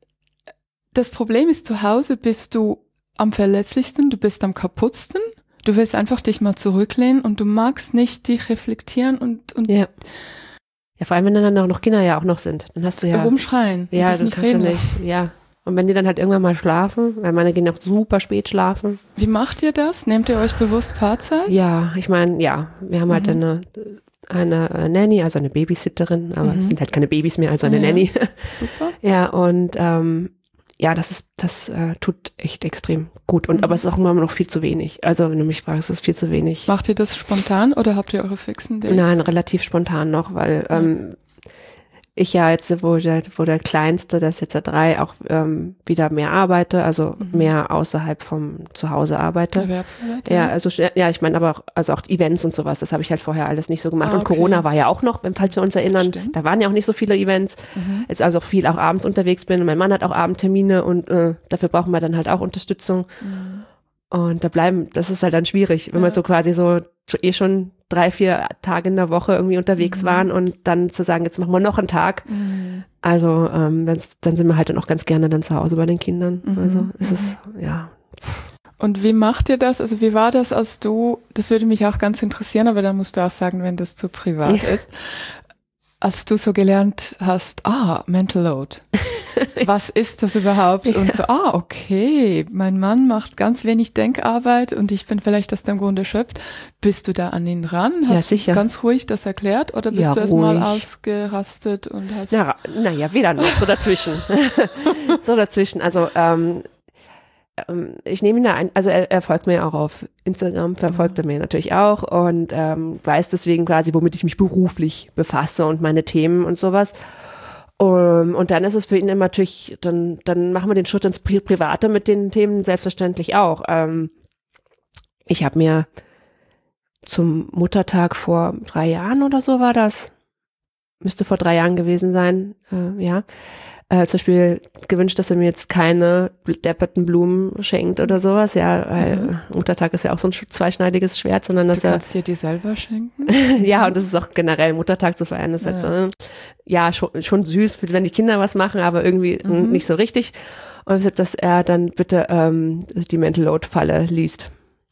das Problem ist, zu Hause bist du am verletzlichsten, du bist am kaputtsten, du willst einfach dich mal zurücklehnen und du magst nicht dich reflektieren und ja. Ja, vor allem, wenn dann noch Kinder ja auch noch sind, dann hast du ja rumschreien, ja, du kannst ja nicht, ja. Und wenn die dann halt irgendwann mal schlafen, weil meine gehen auch super spät schlafen. Wie macht ihr das? Nehmt ihr euch bewusst Paarzeit? Ja, ich meine, ja, wir haben halt eine Nanny, also eine Babysitterin, aber es sind halt keine Babys mehr, also eine Nanny. Super. Ja, und das tut echt extrem gut. Und aber es ist auch immer noch viel zu wenig. Also wenn du mich fragst, ist es viel zu wenig. Macht ihr das spontan oder habt ihr eure fixen Dates? Nein, relativ spontan noch, weil ich ja jetzt, wo der Kleinste, der ist jetzt ja 3, auch wieder mehr arbeite, also mehr außerhalb vom Zuhause arbeite. Erwerbsarbeit? Ja, also ich meine aber auch Events und sowas, das habe ich halt vorher alles nicht so gemacht. Und Corona war ja auch noch, falls wir uns erinnern, da waren ja auch nicht so viele Events. Jetzt also viel auch abends unterwegs bin und mein Mann hat auch Abendtermine und dafür brauchen wir dann halt auch Unterstützung. Und das ist halt dann schwierig, wenn man so quasi so schon 3-4 Tage in der Woche irgendwie unterwegs waren und dann zu sagen, jetzt machen wir noch einen Tag. Also dann sind wir halt dann auch ganz gerne dann zu Hause bei den Kindern. Also es ist, ja. Und wie macht ihr das? Also wie war das, das würde mich auch ganz interessieren, aber da musst du auch sagen, wenn das zu privat ist, als du so gelernt hast, Mental Load. Was ist das überhaupt? Und so, okay, mein Mann macht ganz wenig Denkarbeit und ich bin vielleicht aus dem Grunde erschöpft. Bist du da an ihn ran? Hast du ganz ruhig das erklärt oder bist du erst mal ausgerastet und hast... Naja, weder noch, so dazwischen. Also ich nehme ihn da ein, also er folgt mir auch auf Instagram, verfolgt er mir natürlich auch und weiß deswegen quasi, womit ich mich beruflich befasse und meine Themen und sowas. Und dann ist es für ihn immer natürlich, dann machen wir den Schritt ins Private mit den Themen selbstverständlich auch. Ich habe mir zum Muttertag vor 3 Jahren oder so war das, müsste vor 3 Jahren gewesen sein, zum Beispiel gewünscht, dass er mir jetzt keine depperten Blumen schenkt oder sowas, weil Muttertag ist ja auch so ein zweischneidiges Schwert, sondern dass du kannst dir die selber schenken? Ja, und das ist auch generell Muttertag zu feiern, ist halt so, schon süß, wenn die Kinder was machen, aber irgendwie nicht so richtig. Und dass er dann bitte die Mental Load Falle liest.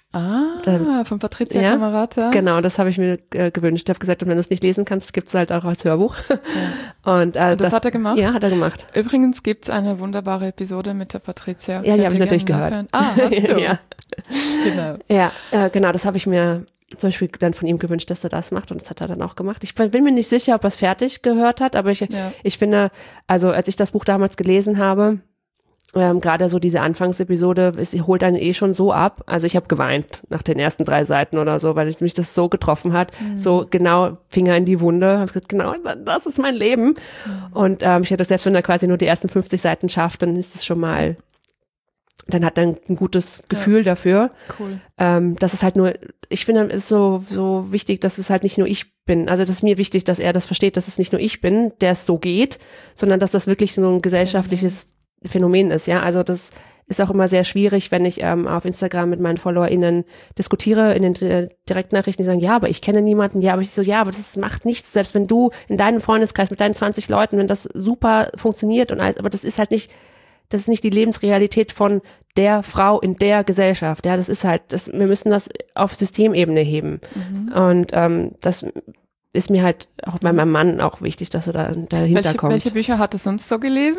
Von Patricia Camerata. Genau, das habe ich mir gewünscht. Ich habe gesagt, wenn du es nicht lesen kannst, gibt es halt auch als Hörbuch. Ja. Und das hat er gemacht? Ja, hat er gemacht. Übrigens gibt es eine wunderbare Episode mit der Patricia. Ja, die habe ich natürlich gehört. Hast du? Ja. Genau. Ja, genau, das habe ich mir zum Beispiel dann von ihm gewünscht, dass er das macht und das hat er dann auch gemacht. Ich bin mir nicht sicher, ob er es fertig gehört hat, aber ich finde, also als ich das Buch damals gelesen habe, gerade so diese Anfangsepisode, holt einen schon so ab. Also ich habe geweint nach den ersten 3 Seiten oder so, weil mich das so getroffen hat. So genau Finger in die Wunde. Habe gesagt, genau, das ist mein Leben. Und ich hätte selbst, wenn er quasi nur die ersten 50 Seiten schafft, dann ist es schon mal, dann hat er ein gutes Gefühl dafür. Cool. Das ist halt nur, ich finde, es ist so wichtig, dass es halt nicht nur ich bin. Also das ist mir wichtig, dass er das versteht, dass es nicht nur ich bin, der es so geht, sondern dass das wirklich so ein gesellschaftliches Phänomen ist, ja, also das ist auch immer sehr schwierig, wenn ich auf Instagram mit meinen FollowerInnen diskutiere, in den Direktnachrichten, die sagen, ja, aber ich kenne niemanden, aber aber das macht nichts, selbst wenn du in deinem Freundeskreis mit deinen 20 Leuten, wenn das super funktioniert und alles, aber das ist halt nicht, das ist nicht die Lebensrealität von der Frau in der Gesellschaft, ja, das ist halt, wir müssen das auf Systemebene heben und das ist mir halt auch bei meinem Mann auch wichtig, dass er da dahinter kommt. Welche Bücher hat er sonst so gelesen?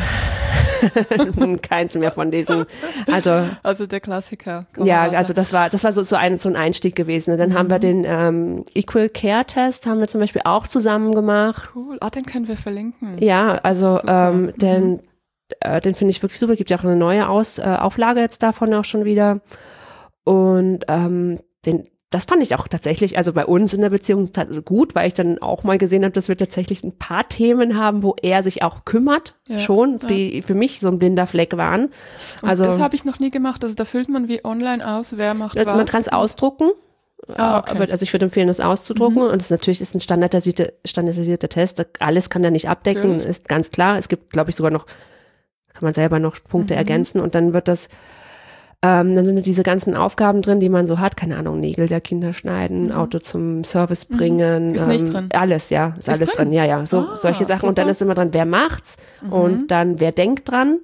Keins mehr von diesen. Also der Klassiker. Ja, also das war so ein Einstieg gewesen. Dann haben wir den Equal Care Test, haben wir zum Beispiel auch zusammen gemacht. Cool, den können wir verlinken. Ja, also den finde ich wirklich super. Gibt ja auch eine neue Auflage jetzt davon auch schon wieder. Und das fand ich auch tatsächlich, also bei uns in der Beziehung gut, weil ich dann auch mal gesehen habe, dass wir tatsächlich ein paar Themen haben, wo er sich auch kümmert, die für mich so ein blinder Fleck waren. Und das habe ich noch nie gemacht, also da füllt man wie online aus, wer macht was. Man kann es ausdrucken, okay. Also ich würde empfehlen, das auszudrucken und das natürlich ist ein standardisierter Test, alles kann er nicht abdecken, ist ganz klar. Es gibt, glaube ich, sogar noch, kann man selber noch Punkte ergänzen und dann wird das dann sind diese ganzen Aufgaben drin, die man so hat, keine Ahnung, Nägel der Kinder schneiden, Auto zum Service bringen. Ist nicht drin? Alles, ja, ist alles drin. Ja, solche Sachen. Super. Und dann ist immer dran, wer macht's und dann wer denkt dran.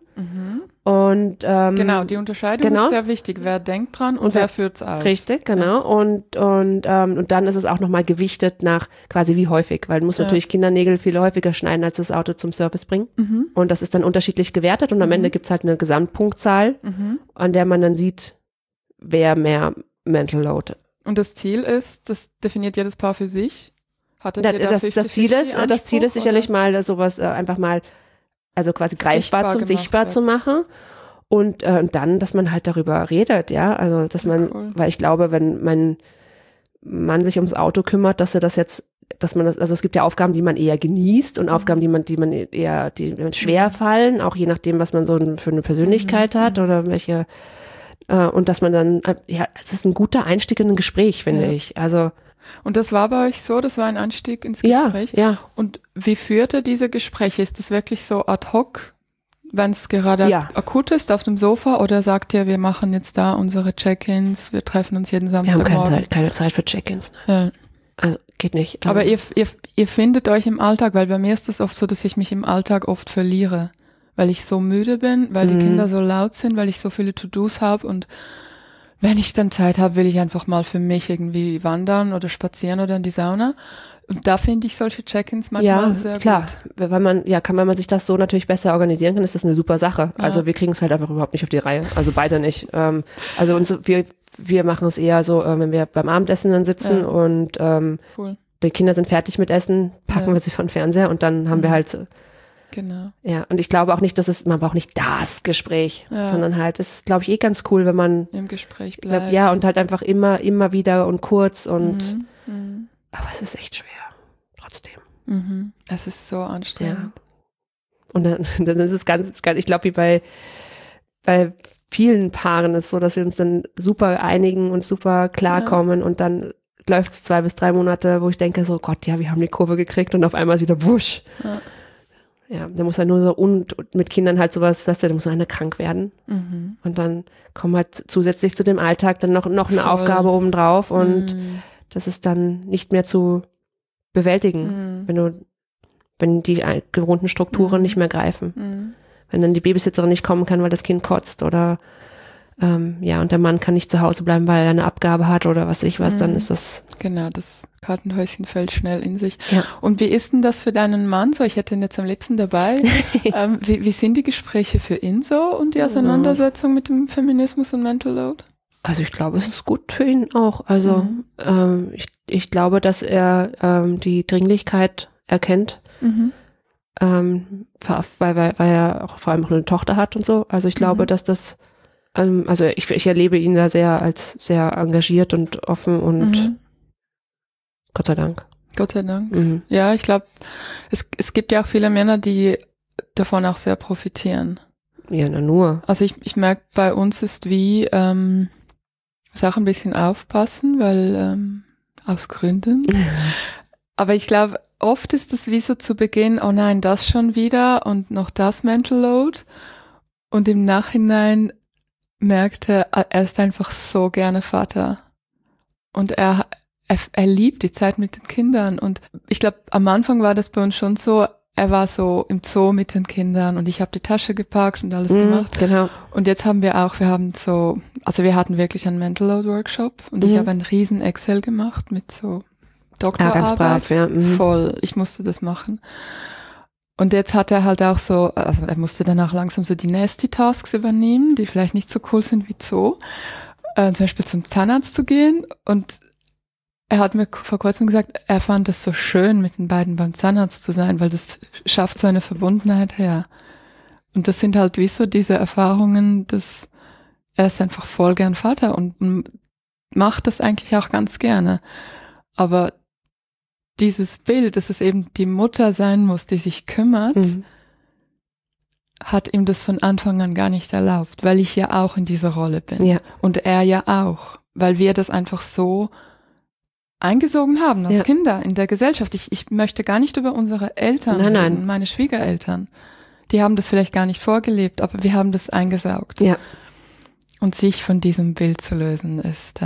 Und genau, die Unterscheidung ist sehr wichtig. Wer denkt dran und wer führt's aus. Richtig, genau. Und dann ist es auch nochmal gewichtet nach quasi wie häufig, weil du musst natürlich Kindernägel viel häufiger schneiden, als das Auto zum Service bringen. Und das ist dann unterschiedlich gewertet und am Ende gibt's halt eine Gesamtpunktzahl, an der man dann sieht, wer mehr Mental Load. Und das Ziel ist, das definiert jedes Paar für sich? Hattet ihr das Ziel ist sicherlich mal sowas einfach mal, also quasi greifbar sichtbar zu machen und dann, dass man halt darüber redet, ja, also dass man, weil ich glaube, wenn mein Mann sich ums Auto kümmert, dass man also es gibt ja Aufgaben, die man eher genießt und Aufgaben, die man eher schwer fallen, auch je nachdem, was man so für eine Persönlichkeit hat oder welche und dass man dann, es ist ein guter Einstieg in ein Gespräch, finde ich, also. Und das war bei euch so, das war ein Einstieg ins Gespräch? Ja. Und wie führte diese Gespräche? Ist das wirklich so ad hoc wenn es gerade Ja. akut ist, auf dem Sofa, oder sagt ihr, wir machen jetzt da unsere Check-ins, wir treffen uns jeden Wir haben Samstagmorgen? keine Zeit für Check-ins. Ja. Also geht nicht. Aber ihr findet euch im Alltag, weil bei mir ist es oft so, dass ich mich im Alltag oft verliere, weil ich so müde bin, weil die Kinder so laut sind, weil ich so viele To-Dos habe, und wenn ich dann Zeit habe, will ich einfach mal für mich irgendwie wandern oder spazieren oder in die Sauna. Und da finde ich solche Check-ins manchmal sehr klar. gut. Wenn man sich das so natürlich besser organisieren kann, ist das eine super Sache. Ja. Also wir kriegen es halt einfach überhaupt nicht auf die Reihe. Also beide nicht. Wir machen es eher so, wenn wir beim Abendessen dann sitzen und Cool. die Kinder sind fertig mit Essen, packen wir sie von Fernseher und dann haben wir halt Genau. ja, und ich glaube auch nicht, man braucht nicht das Gespräch, sondern halt, es ist, glaube ich, ganz cool, wenn man im Gespräch bleibt. ja, und halt einfach immer wieder und kurz und aber es ist echt schwer, trotzdem. Es ist so anstrengend. Ja. Und dann ist es ganz, ich glaube, wie bei vielen Paaren ist es so, dass wir uns dann super einigen und super klarkommen und dann läuft es 2 bis 3 Monate, wo ich denke so, Gott, ja, wir haben die Kurve gekriegt und auf einmal ist wieder wusch. Ja, da muss er nur so, und mit Kindern halt sowas, da muss einer krank werden. Und dann kommt halt zusätzlich zu dem Alltag dann noch eine Aufgabe obendrauf und das ist dann nicht mehr zu bewältigen, wenn die gewohnten Strukturen nicht mehr greifen. Wenn dann die Babysitterin nicht kommen kann, weil das Kind kotzt oder und der Mann kann nicht zu Hause bleiben, weil er eine Abgabe hat oder was ich was, dann ist das... Genau, das Kartenhäuschen fällt schnell in sich. Ja. Und wie ist denn das für deinen Mann so? Ich hätte ihn jetzt am liebsten dabei. Wie sind die Gespräche für ihn so und die Auseinandersetzung mit dem Feminismus und Mental Load? Also ich glaube, es ist gut für ihn auch. Also ich glaube, dass er die Dringlichkeit erkennt, weil er auch vor allem auch eine Tochter hat und so. Also ich glaube, dass das also ich erlebe ihn da als sehr engagiert und offen und Gott sei Dank. Gott sei Dank. Ja, ich glaube, es gibt ja auch viele Männer, die davon auch sehr profitieren. Ja, na nur. Also ich merke, bei uns ist ich muss auch ein bisschen aufpassen, weil aus Gründen. Aber ich glaube, oft ist es wie so zu Beginn, oh nein, das schon wieder und noch das Mental Load. Und im Nachhinein merkte, er ist einfach so gerne Vater. Und er liebt die Zeit mit den Kindern. Und ich glaube, am Anfang war das bei uns schon so, er war so im Zoo mit den Kindern und ich habe die Tasche gepackt und alles gemacht. Genau. Und jetzt haben wir hatten wirklich einen Mental Load Workshop und ich habe einen riesen Excel gemacht mit so Doktorarbeit. Ganz brav, ja. Voll, ich musste das machen. Und jetzt hat er halt auch so, also er musste danach langsam so die Nasty Tasks übernehmen, die vielleicht nicht so cool sind wie Zoo. Zum Beispiel zum Zahnarzt zu gehen. Und er hat mir vor kurzem gesagt, er fand es so schön, mit den beiden beim Zahnarzt zu sein, weil das schafft so eine Verbundenheit her. Und das sind halt wie so diese Erfahrungen, dass er ist einfach voll gern Vater und macht das eigentlich auch ganz gerne. Aber dieses Bild, dass es eben die Mutter sein muss, die sich kümmert, hat ihm das von Anfang an gar nicht erlaubt, weil ich ja auch in dieser Rolle bin. Ja. Und er ja auch, weil wir das einfach so eingesogen haben als Kinder in der Gesellschaft. Ich möchte gar nicht über unsere Eltern reden, meine Schwiegereltern. Die haben das vielleicht gar nicht vorgelebt, aber wir haben das eingesaugt. Ja. Und sich von diesem Bild zu lösen, ist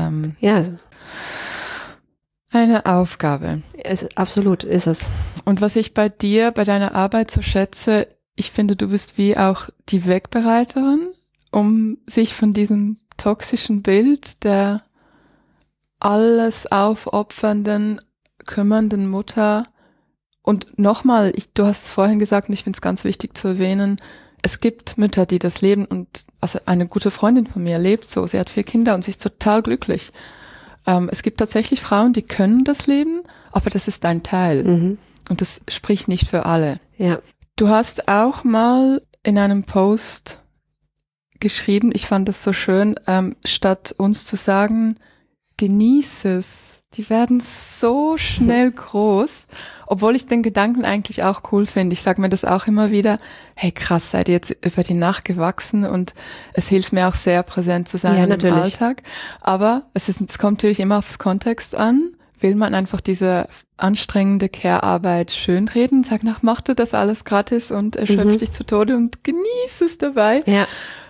eine Aufgabe. Absolut ist es. Und was ich bei dir, bei deiner Arbeit so schätze, ich finde, du bist wie auch die Wegbereiterin, um sich von diesem toxischen Bild der alles aufopfernden, kümmernden Mutter und nochmal, du hast es vorhin gesagt und ich finde es ganz wichtig zu erwähnen, es gibt Mütter, die das leben und also eine gute Freundin von mir lebt so, sie hat 4 Kinder und sie ist total glücklich. Es gibt tatsächlich Frauen, die können das leben, aber das ist ein Teil und das spricht nicht für alle. Ja. Du hast auch mal in einem Post geschrieben, ich fand das so schön, statt uns zu sagen, genieß es, die werden so schnell groß, obwohl ich den Gedanken eigentlich auch cool finde. Ich sage mir das auch immer wieder, hey krass, seid ihr jetzt über die Nacht gewachsen und es hilft mir auch sehr präsent zu sein im Alltag. Aber es kommt natürlich immer aufs Kontext an. Will man einfach diese anstrengende Care-Arbeit schönreden, sag nach, mach du das alles gratis und erschöpf dich zu Tode und genieß es dabei. Ja.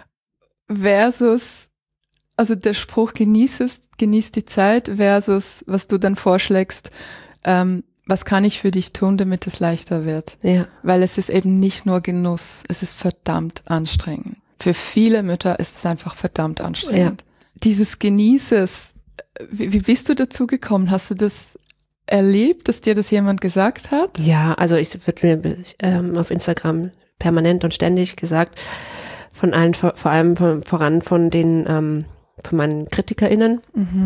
Versus, also der Spruch genieß die Zeit versus, was du dann vorschlägst, was kann ich für dich tun, damit es leichter wird? Ja. Weil es ist eben nicht nur Genuss, es ist verdammt anstrengend. Für viele Mütter ist es einfach verdammt anstrengend. Ja. Dieses Genießes, wie bist du dazu gekommen? Hast du das erlebt, dass dir das jemand gesagt hat? Ja, also es wird mir auf Instagram permanent und ständig gesagt, von allen, vor allem voran von den, von meinen KritikerInnen,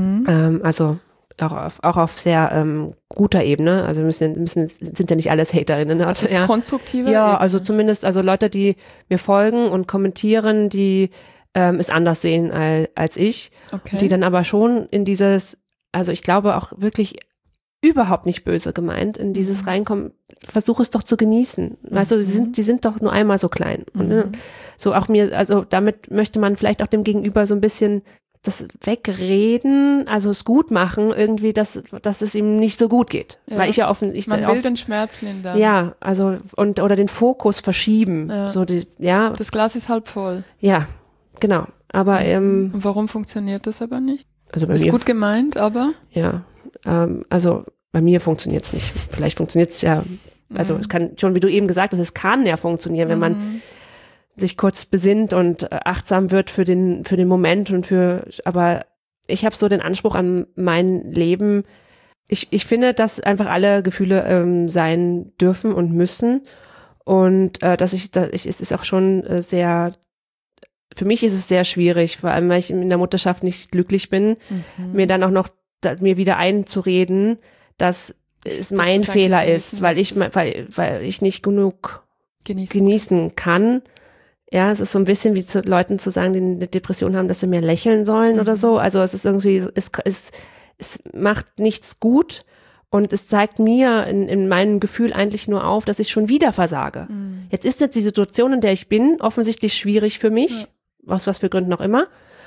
also auch auf sehr guter Ebene, also sind ja nicht alles HaterInnen. Also ja. Konstruktive Ja, Ebene. also zumindest, also Leute, die mir folgen und kommentieren, die es anders sehen als ich, okay. Die dann aber schon in dieses, also ich glaube auch wirklich überhaupt nicht böse gemeint, in dieses Reinkommen, versuch es doch zu genießen. Weißt du, die sind doch nur einmal so klein. Und, so auch mir, also damit möchte man vielleicht auch dem Gegenüber so ein bisschen das wegreden, also es gut machen, irgendwie, dass es ihm nicht so gut geht. Ja. Weil ich ja man will den Schmerz lindern. Ja, also oder den Fokus verschieben. Ja. So ja. Das Glas ist halb voll. Ja, genau. Aber und warum funktioniert das aber nicht? Also bei ist mir gut gemeint, aber ja, also bei mir funktioniert es nicht. Vielleicht funktioniert es ja, also es kann schon, wie du eben gesagt hast, es kann ja funktionieren, wenn man sich kurz besinnt und achtsam wird für den Moment aber ich habe so den Anspruch an mein Leben. Ich finde, dass einfach alle Gefühle sein dürfen und müssen und es ist auch schon sehr, für mich ist es sehr schwierig, vor allem weil ich in der Mutterschaft nicht glücklich bin, mir dann auch noch mir wieder einzureden, dass es mein Fehler ist, weil ich nicht genug genießen kann. Ja, es ist so ein bisschen wie zu Leuten zu sagen, die eine Depression haben, dass sie mehr lächeln sollen oder so. Also es ist irgendwie, es macht nichts gut und es zeigt mir in meinem Gefühl eigentlich nur auf, dass ich schon wieder versage. Jetzt ist die Situation, in der ich bin, offensichtlich schwierig für mich, aus was für Gründen auch immer.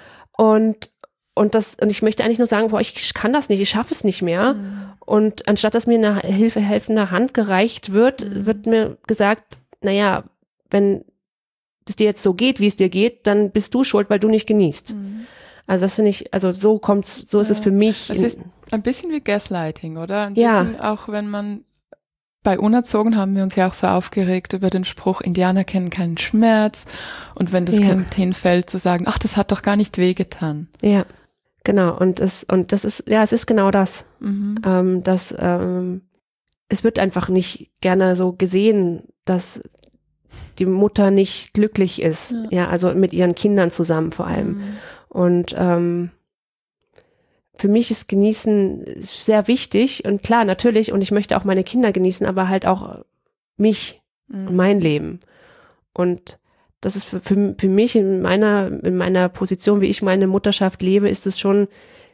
Und ich möchte eigentlich nur sagen, boah, ich kann das nicht, ich schaffe es nicht mehr. Und anstatt dass mir eine helfende Hand gereicht wird mir gesagt, naja, wenn es dir jetzt so geht, wie es dir geht, dann bist du schuld, weil du nicht genießt. Also das finde ich, also so ist es für mich. Es ist ein bisschen wie Gaslighting, oder? Ein bisschen auch, wenn man, bei Unerzogen haben wir uns ja auch so aufgeregt über den Spruch, Indianer kennen keinen Schmerz. Und wenn das Kind hinfällt, zu sagen, ach, das hat doch gar nicht wehgetan. Ja, genau. Und das ist, ja, es ist genau das. Es wird einfach nicht gerne so gesehen, dass die Mutter nicht glücklich ist, ja, also mit ihren Kindern zusammen vor allem. Und für mich ist Genießen sehr wichtig und klar, natürlich, und ich möchte auch meine Kinder genießen, aber halt auch mich und mein Leben. Und das ist für mich in meiner Position, wie ich meine Mutterschaft lebe, ist es schon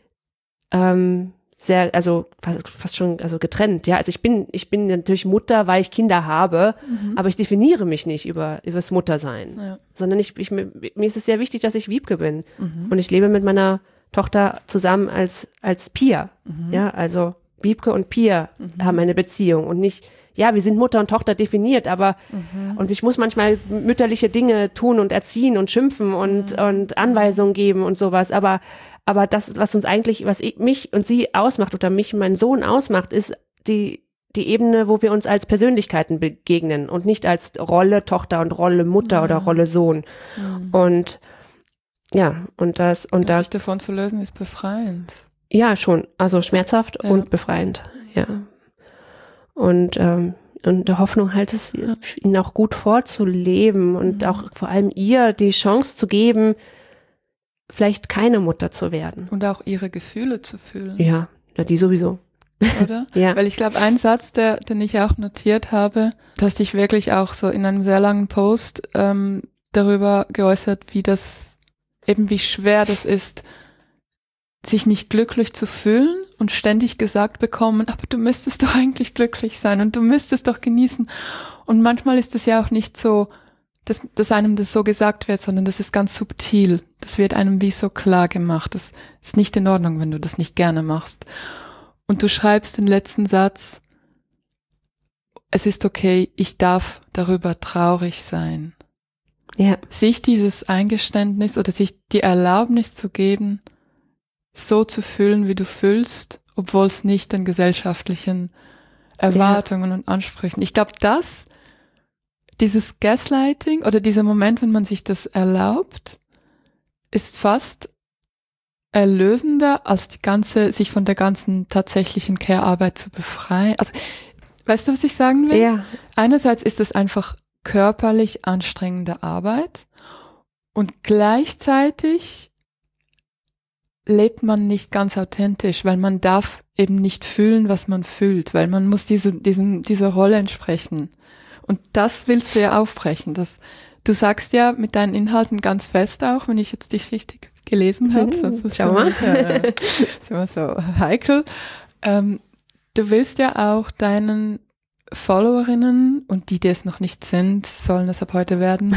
sehr, also fast schon, also getrennt, ja, also ich bin natürlich Mutter, weil ich Kinder habe, aber ich definiere mich nicht übers Muttersein, sondern mir ist es sehr wichtig, dass ich Wiebke bin und ich lebe mit meiner Tochter zusammen als Pia, ja, also Wiebke und Pia haben eine Beziehung und nicht, ja, wir sind Mutter und Tochter definiert, aber und ich muss manchmal mütterliche Dinge tun und erziehen und schimpfen und Anweisungen geben und sowas, aber das, was uns eigentlich, was mich und sie ausmacht oder mich und meinen Sohn ausmacht, ist die Ebene, wo wir uns als Persönlichkeiten begegnen und nicht als Rolle Tochter und Rolle Mutter oder Rolle Sohn. Und ja, und sich davon zu lösen, ist befreiend. Ja, schon. Also schmerzhaft und befreiend. Ja. Und der Hoffnung halt, es ihnen auch gut vorzuleben und auch vor allem ihr die Chance zu geben, vielleicht keine Mutter zu werden. Und auch ihre Gefühle zu fühlen. Ja, die sowieso. Oder? Ja. Weil ich glaube, ein Satz, den ich auch notiert habe, du hast dich wirklich auch so in einem sehr langen Post darüber geäußert, wie schwer das ist, sich nicht glücklich zu fühlen und ständig gesagt bekommen, aber du müsstest doch eigentlich glücklich sein und du müsstest doch genießen. Und manchmal ist es ja auch nicht so, dass einem das so gesagt wird, sondern das ist ganz subtil. Das wird einem wie so klar gemacht. Das ist nicht in Ordnung, wenn du das nicht gerne machst. Und du schreibst den letzten Satz, es ist okay, ich darf darüber traurig sein. Ja. Sich dieses Eingeständnis oder sich die Erlaubnis zu geben, so zu fühlen, wie du fühlst, obwohl es nicht den gesellschaftlichen Erwartungen und Ansprüchen. Ich glaube, dieses Gaslighting oder dieser Moment, wenn man sich das erlaubt, ist fast erlösender, als sich von der ganzen tatsächlichen Care-Arbeit zu befreien. Also, weißt du, was ich sagen will? Ja. Einerseits ist es einfach körperlich anstrengende Arbeit und gleichzeitig lebt man nicht ganz authentisch, weil man darf eben nicht fühlen, was man fühlt, weil man muss dieser Rolle entsprechen. Und das willst du ja aufbrechen. Du sagst ja mit deinen Inhalten ganz fest auch, wenn ich jetzt dich richtig gelesen habe, sonst ist immer so heikel. Du willst ja auch deinen Followerinnen und die es noch nicht sind, sollen es ab heute werden,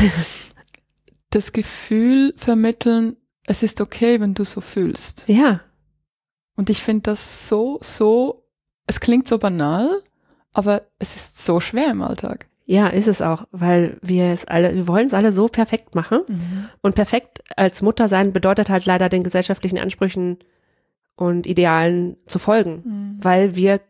das Gefühl vermitteln, es ist okay, wenn du so fühlst. Ja. Und ich finde das es klingt so banal, aber es ist so schwer im Alltag. Ja, ist es auch, weil wir wollen es alle so perfekt machen. Mhm. Und perfekt als Mutter sein bedeutet halt leider den gesellschaftlichen Ansprüchen und Idealen zu folgen, weil wir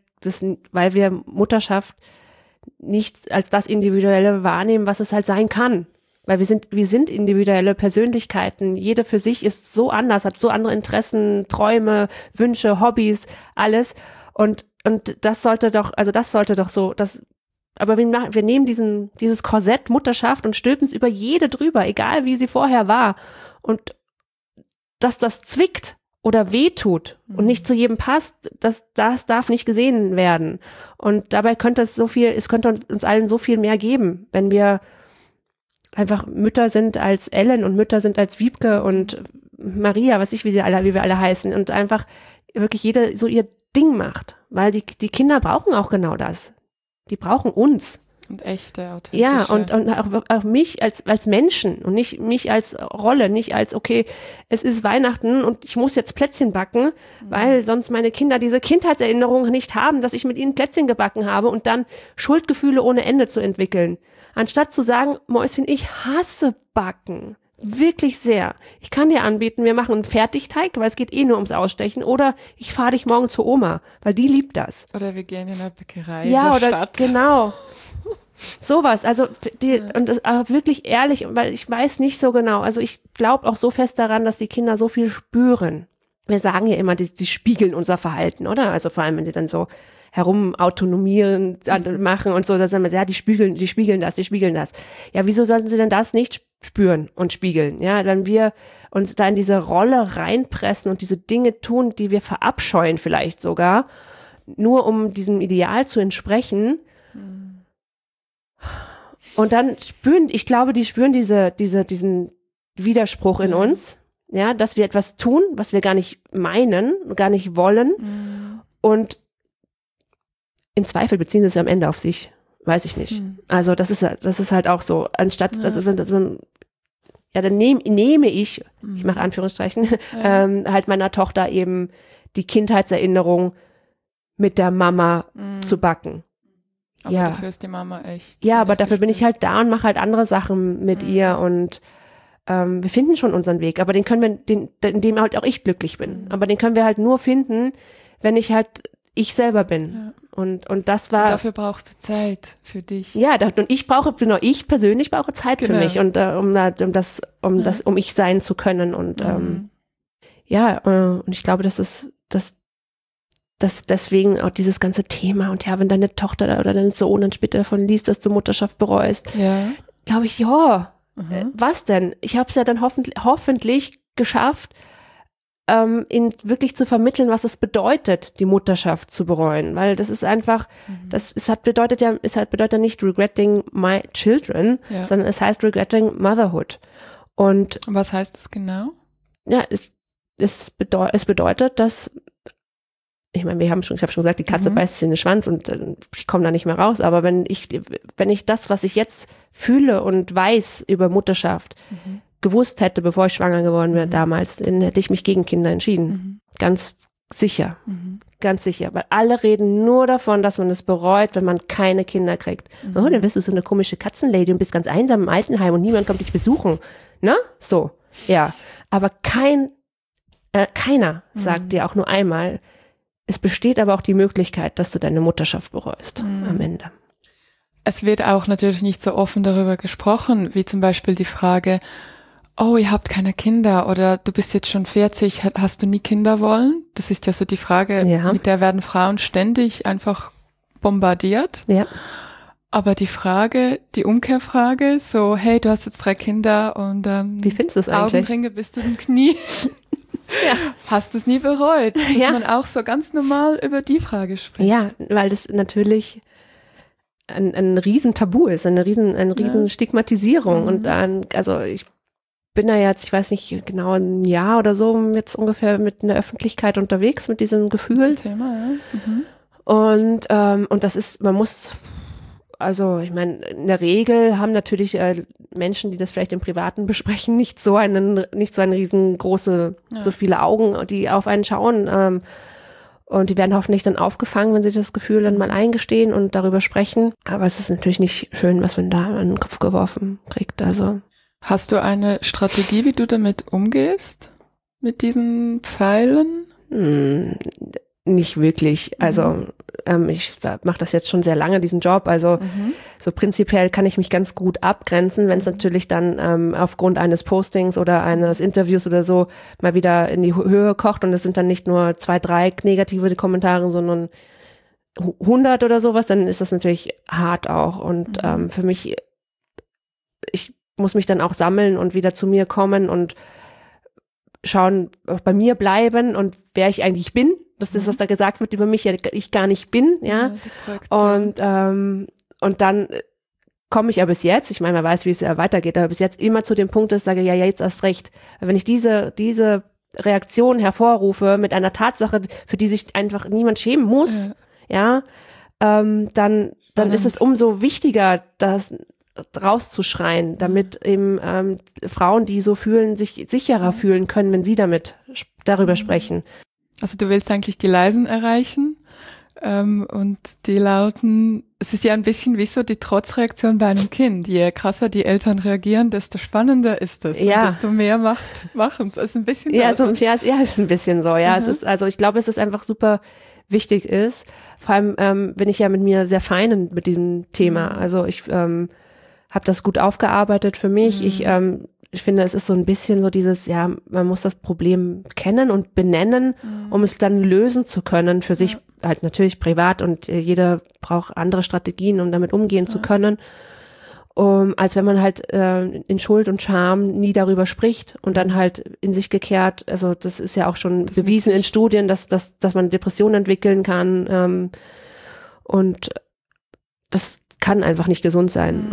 Mutterschaft nicht als das Individuelle wahrnehmen, was es halt sein kann. Weil wir sind individuelle Persönlichkeiten. Jede für sich ist so anders, hat so andere Interessen, Träume, Wünsche, Hobbys, alles. Und das sollte doch so, aber wir nehmen dieses Korsett Mutterschaft und stülpen es über jede drüber, egal wie sie vorher war. Und dass das zwickt oder wehtut und nicht zu jedem passt, das darf nicht gesehen werden. Und dabei könnte es könnte uns allen so viel mehr geben, wenn wir einfach Mütter sind als Ellen und Mütter sind als Wiebke und Maria, wie wir alle heißen, und einfach wirklich jede so ihr Ding macht, weil die Kinder brauchen auch genau das. Die brauchen uns. Und echte, authentische. Ja, und auch mich als Menschen und nicht mich als Rolle, nicht als, okay, es ist Weihnachten und ich muss jetzt Plätzchen backen, weil sonst meine Kinder diese Kindheitserinnerung nicht haben, dass ich mit ihnen Plätzchen gebacken habe und dann Schuldgefühle ohne Ende zu entwickeln. Anstatt zu sagen, Mäuschen, ich hasse Backen. Wirklich sehr. Ich kann dir anbieten, wir machen einen Fertigteig, weil es geht nur ums Ausstechen, oder ich fahre dich morgen zur Oma, weil die liebt das. Oder wir gehen in eine Bäckerei in der Stadt. Genau. Sowas, also und das auch wirklich ehrlich, weil ich weiß nicht so genau, also ich glaube auch so fest daran, dass die Kinder so viel spüren. Wir sagen ja immer, die spiegeln unser Verhalten, oder? Also vor allem, wenn sie dann so herumautonomieren machen und so, dass sagen wir, ja, die spiegeln das. Ja, wieso sollten sie denn das nicht spüren und spiegeln? Ja, wenn wir uns da in diese Rolle reinpressen und diese Dinge tun, die wir verabscheuen vielleicht sogar, nur um diesem Ideal zu entsprechen. Und dann die spüren diesen Widerspruch in uns, ja, dass wir etwas tun, was wir gar nicht meinen, gar nicht wollen. Und im Zweifel beziehen sie es am Ende auf sich, weiß ich nicht. Also das ist halt auch so, anstatt, dann nehme ich mache Anführungsstrichen, halt meiner Tochter eben die Kindheitserinnerung mit der Mama zu backen. Aber dafür ist die Mama echt. Ja, aber dafür bin ich halt da und mache halt andere Sachen mit ihr und wir finden schon unseren Weg, aber den können wir, in dem halt auch ich glücklich bin. Aber den können wir halt nur finden, wenn ich halt ich selber bin. Ja. Und das war. Und dafür brauchst du Zeit für dich. Ja, und ich persönlich brauche Zeit für mich und um ich sein zu können. Und und ich glaube, dass deswegen auch dieses ganze Thema und ja, wenn deine Tochter oder dein Sohn dann später davon liest, dass du Mutterschaft bereust, glaube ich, was denn? Ich habe es ja dann hoffentlich geschafft, ihnen wirklich zu vermitteln, was es bedeutet, die Mutterschaft zu bereuen, weil das ist einfach, es bedeutet ja nicht regretting my children, sondern es heißt regretting motherhood. Und was heißt das genau? Ja, es bedeutet, dass ich meine, ich habe schon gesagt, die Katze beißt sich in den Schwanz und ich komme da nicht mehr raus. Aber wenn ich das, was ich jetzt fühle und weiß über Mutterschaft, gewusst hätte, bevor ich schwanger geworden wäre damals, dann hätte ich mich gegen Kinder entschieden. Ganz sicher. ganz sicher. Weil alle reden nur davon, dass man es bereut, wenn man keine Kinder kriegt. Oh, dann wirst du so eine komische Katzenlady und bist ganz einsam im Altenheim und niemand kommt dich besuchen. Ne? So, ja. Aber keiner sagt dir auch nur einmal, es besteht aber auch die Möglichkeit, dass du deine Mutterschaft bereust am Ende. Es wird auch natürlich nicht so offen darüber gesprochen, wie zum Beispiel die Frage, oh, ihr habt keine Kinder oder du bist jetzt schon 40, hast du nie Kinder wollen? Das ist ja so die Frage, mit der werden Frauen ständig einfach bombardiert. Ja. Aber die Umkehrfrage, so, hey, du hast jetzt 3 Kinder und wie findest du es eigentlich? Augenringe bis zu den Knie. Ja. Hast du es nie bereut? Dass man auch so ganz normal über die Frage spricht. Ja, weil das natürlich ein riesen Tabu ist, eine riesen Stigmatisierung. Und also ich bin da jetzt, ich weiß nicht genau, ein Jahr oder so jetzt ungefähr mit in der Öffentlichkeit unterwegs mit diesem Gefühl. Thema, ja. Und das ist, man muss, also ich meine, in der Regel haben natürlich Menschen, die das vielleicht im Privaten besprechen, nicht so eine riesengroße, so viele Augen, die auf einen schauen. Und die werden hoffentlich dann aufgefangen, wenn sie das Gefühl dann mal eingestehen und darüber sprechen. Aber es ist natürlich nicht schön, was man da an den Kopf geworfen kriegt. Also hast du eine Strategie, wie du damit umgehst? Mit diesen Pfeilen? Nicht wirklich. Also ich mache das jetzt schon sehr lange, diesen Job. Also so prinzipiell kann ich mich ganz gut abgrenzen, wenn es natürlich dann aufgrund eines Postings oder eines Interviews oder so mal wieder in die Höhe kocht und es sind dann nicht nur 2, 3 negative Kommentare, sondern 100 oder sowas, dann ist das natürlich hart auch. Und für mich, ich muss mich dann auch sammeln und wieder zu mir kommen und schauen, bei mir bleiben und wer ich eigentlich bin. Das ist, was da gesagt wird über mich, ich gar nicht bin, ja. Und dann komme ich aber bis jetzt, ich meine, man weiß, wie es weitergeht, aber bis jetzt immer zu dem Punkt, dass ich sage, ja, jetzt erst recht. Wenn ich diese Reaktion hervorrufe mit einer Tatsache, für die sich einfach niemand schämen muss, dann ist es umso wichtiger, das rauszuschreien, damit eben Frauen, die so fühlen, sich sicherer fühlen können, wenn sie darüber sprechen. Also du willst eigentlich die Leisen erreichen und die Lauten, es ist ja ein bisschen wie so die Trotzreaktion bei einem Kind. Je krasser die Eltern reagieren, desto spannender ist es. Ja. Und desto mehr machen es. Es ist ein bisschen es ist ein bisschen so. Ja, es ist, also ich glaube, es ist einfach super wichtig ist. Vor allem bin ich ja mit mir sehr fein mit diesem Thema. Also ich habe das gut aufgearbeitet für mich. Ich finde, es ist so ein bisschen so dieses, ja, man muss das Problem kennen und benennen, um es dann lösen zu können, für sich halt natürlich privat und jeder braucht andere Strategien, um damit umgehen zu können, als wenn man halt in Schuld und Scham nie darüber spricht und dann halt in sich gekehrt, also das ist ja auch schon bewiesen in Studien, dass man Depressionen entwickeln kann und das kann einfach nicht gesund sein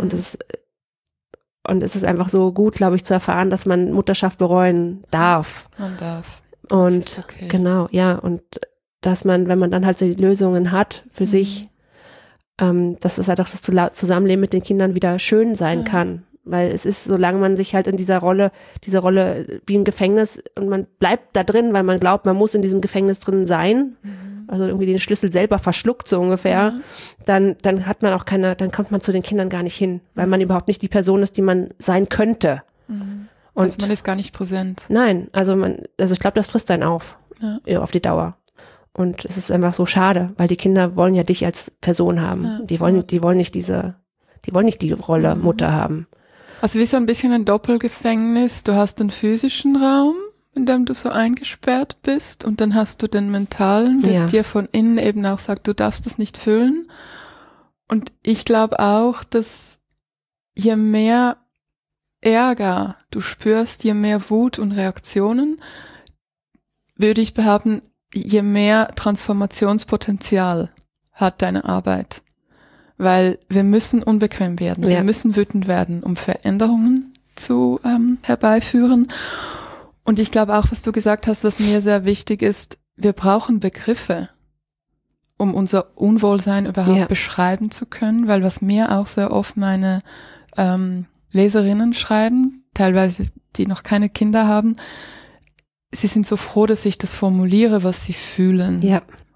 und es ist einfach so gut, glaube ich, zu erfahren, dass man Mutterschaft bereuen darf. Man darf. Und okay. Genau, ja. Und dass man, wenn man dann halt die Lösungen hat für sich, dass es halt auch das Zusammenleben mit den Kindern wieder schön sein kann. Weil es ist, solange man sich halt in diese Rolle wie im Gefängnis und man bleibt da drin, weil man glaubt, man muss in diesem Gefängnis drin sein, also irgendwie den Schlüssel selber verschluckt so ungefähr, dann hat man auch dann kommt man zu den Kindern gar nicht hin, weil man überhaupt nicht die Person ist, die man sein könnte. Und also man ist gar nicht präsent. Nein, also ich glaube, das frisst einen auf die Dauer. Und es ist einfach so schade, weil die Kinder wollen ja dich als Person haben. Ja, die wollen nicht die Rolle Mutter haben. Also wie so ein bisschen ein Doppelgefängnis. Du hast den physischen Raum, in dem du so eingesperrt bist, und dann hast du den mentalen, der dir von innen eben auch sagt, du darfst das nicht fühlen. Und ich glaube auch, dass je mehr Ärger du spürst, je mehr Wut und Reaktionen, würde ich behaupten, je mehr Transformationspotenzial hat deine Arbeit. Weil wir müssen unbequem werden, wir müssen wütend werden, um Veränderungen zu herbeiführen. Und ich glaube auch, was du gesagt hast, was mir sehr wichtig ist, wir brauchen Begriffe, um unser Unwohlsein überhaupt beschreiben zu können, weil was mir auch sehr oft meine Leserinnen schreiben, teilweise die noch keine Kinder haben, sie sind so froh, dass ich das formuliere, was sie fühlen. Ja.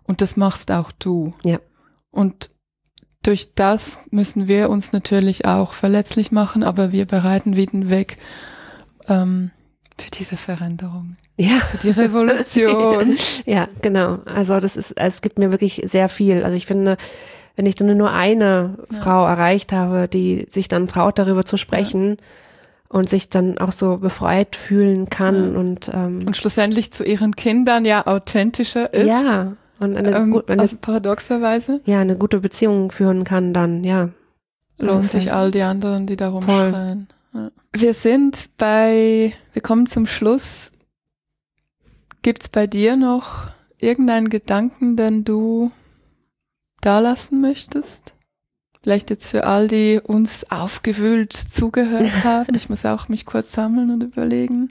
Und das machst auch du. Ja. Und durch das müssen wir uns natürlich auch verletzlich machen, aber wir bereiten wieder den Weg für diese Veränderung. Ja. Für die Revolution. Ja, genau. Also es gibt mir wirklich sehr viel. Also ich finde, wenn ich dann nur eine Frau erreicht habe, die sich dann traut, darüber zu sprechen und sich dann auch so befreit fühlen kann und schlussendlich zu ihren Kindern ja authentischer ist. Ja. Und also paradoxerweise. Ja, eine gute Beziehung führen kann dann, ja. Lohnt sich all die anderen, die da rumschreien. Ja. Wir kommen zum Schluss. Gibt's bei dir noch irgendeinen Gedanken, den du da lassen möchtest? Vielleicht jetzt für all die uns aufgewühlt zugehört haben. Ich muss auch mich kurz sammeln und überlegen.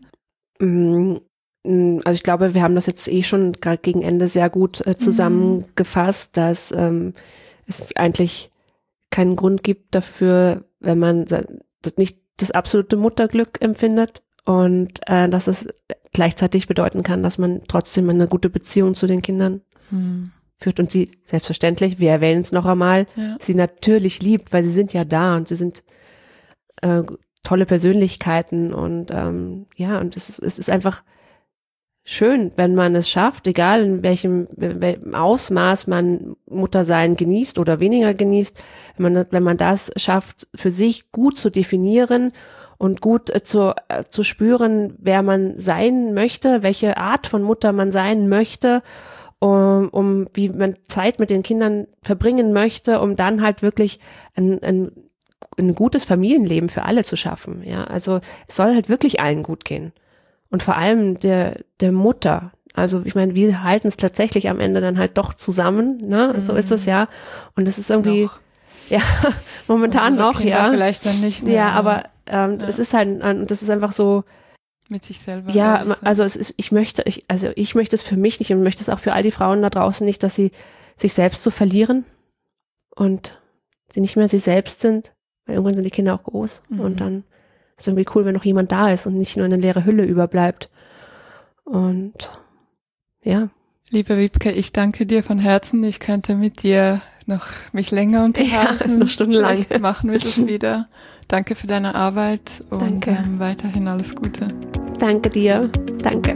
Also ich glaube, wir haben das jetzt schon gerade gegen Ende sehr gut zusammengefasst, dass es eigentlich keinen Grund gibt dafür, wenn man das nicht das absolute Mutterglück empfindet und dass es gleichzeitig bedeuten kann, dass man trotzdem eine gute Beziehung zu den Kindern führt und sie selbstverständlich, wir erwähnen es noch einmal, sie natürlich liebt, weil sie sind ja da und sie sind tolle Persönlichkeiten und und es ist einfach schön, wenn man es schafft, egal in welchem Ausmaß man Muttersein genießt oder weniger genießt, wenn man das schafft, für sich gut zu definieren und gut zu spüren, wer man sein möchte, welche Art von Mutter man sein möchte, wie man Zeit mit den Kindern verbringen möchte, um dann halt wirklich ein gutes Familienleben für alle zu schaffen. Ja, also es soll halt wirklich allen gut gehen. Und vor allem der Mutter. Also ich meine, wir halten es tatsächlich am Ende dann halt doch zusammen, ne? So ist es ja. Und es ist irgendwie, momentan noch, Kinder vielleicht dann nicht mehr. Ja, aber es ist halt, das ist einfach so. Mit sich selber. Ja, also ich möchte es für mich nicht und möchte es auch für all die Frauen da draußen nicht, dass sie sich selbst so verlieren und sie nicht mehr sie selbst sind, weil irgendwann sind die Kinder auch groß und dann ist irgendwie cool, wenn noch jemand da ist und nicht nur eine leere Hülle überbleibt. Und ja. Liebe Wiebke, ich danke dir von Herzen. Ich könnte mit dir noch mich länger unterhalten. Ja, noch stundenlang. Vielleicht machen wir das wieder. Danke für deine Arbeit und weiterhin alles Gute. Danke dir. Danke.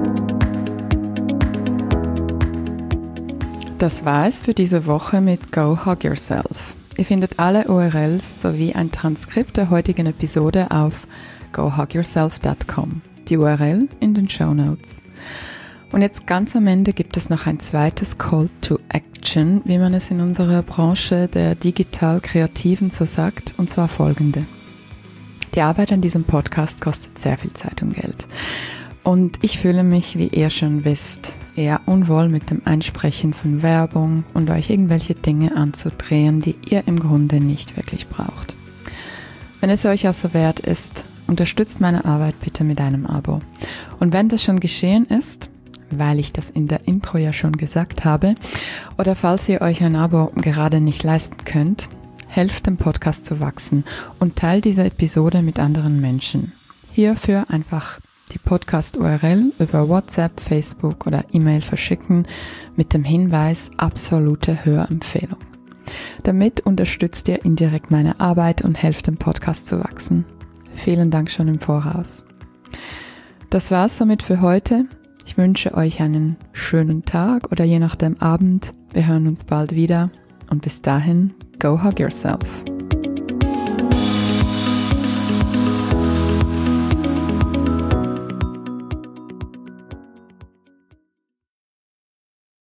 Das war es für diese Woche mit Go Hug Yourself. Ihr findet alle URLs sowie ein Transkript der heutigen Episode auf gohugyourself.com. Die URL in den Shownotes. Und jetzt ganz am Ende gibt es noch ein zweites Call to Action, wie man es in unserer Branche der Digital-Kreativen so sagt, und zwar folgende. Die Arbeit an diesem Podcast kostet sehr viel Zeit und Geld. Und ich fühle mich, wie ihr schon wisst, eher unwohl mit dem Einsprechen von Werbung und euch irgendwelche Dinge anzudrehen, die ihr im Grunde nicht wirklich braucht. Wenn es euch also wert ist, unterstützt meine Arbeit bitte mit einem Abo. Und wenn das schon geschehen ist, weil ich das in der Intro ja schon gesagt habe, oder falls ihr euch ein Abo gerade nicht leisten könnt, helft dem Podcast zu wachsen und teilt diese Episode mit anderen Menschen. Hierfür einfach die Podcast-URL über WhatsApp, Facebook oder E-Mail verschicken mit dem Hinweis absolute Hörempfehlung. Damit unterstützt ihr indirekt meine Arbeit und helft dem Podcast zu wachsen. Vielen Dank schon im Voraus. Das war's somit für heute. Ich wünsche euch einen schönen Tag oder je nachdem Abend. Wir hören uns bald wieder und bis dahin, go hug yourself.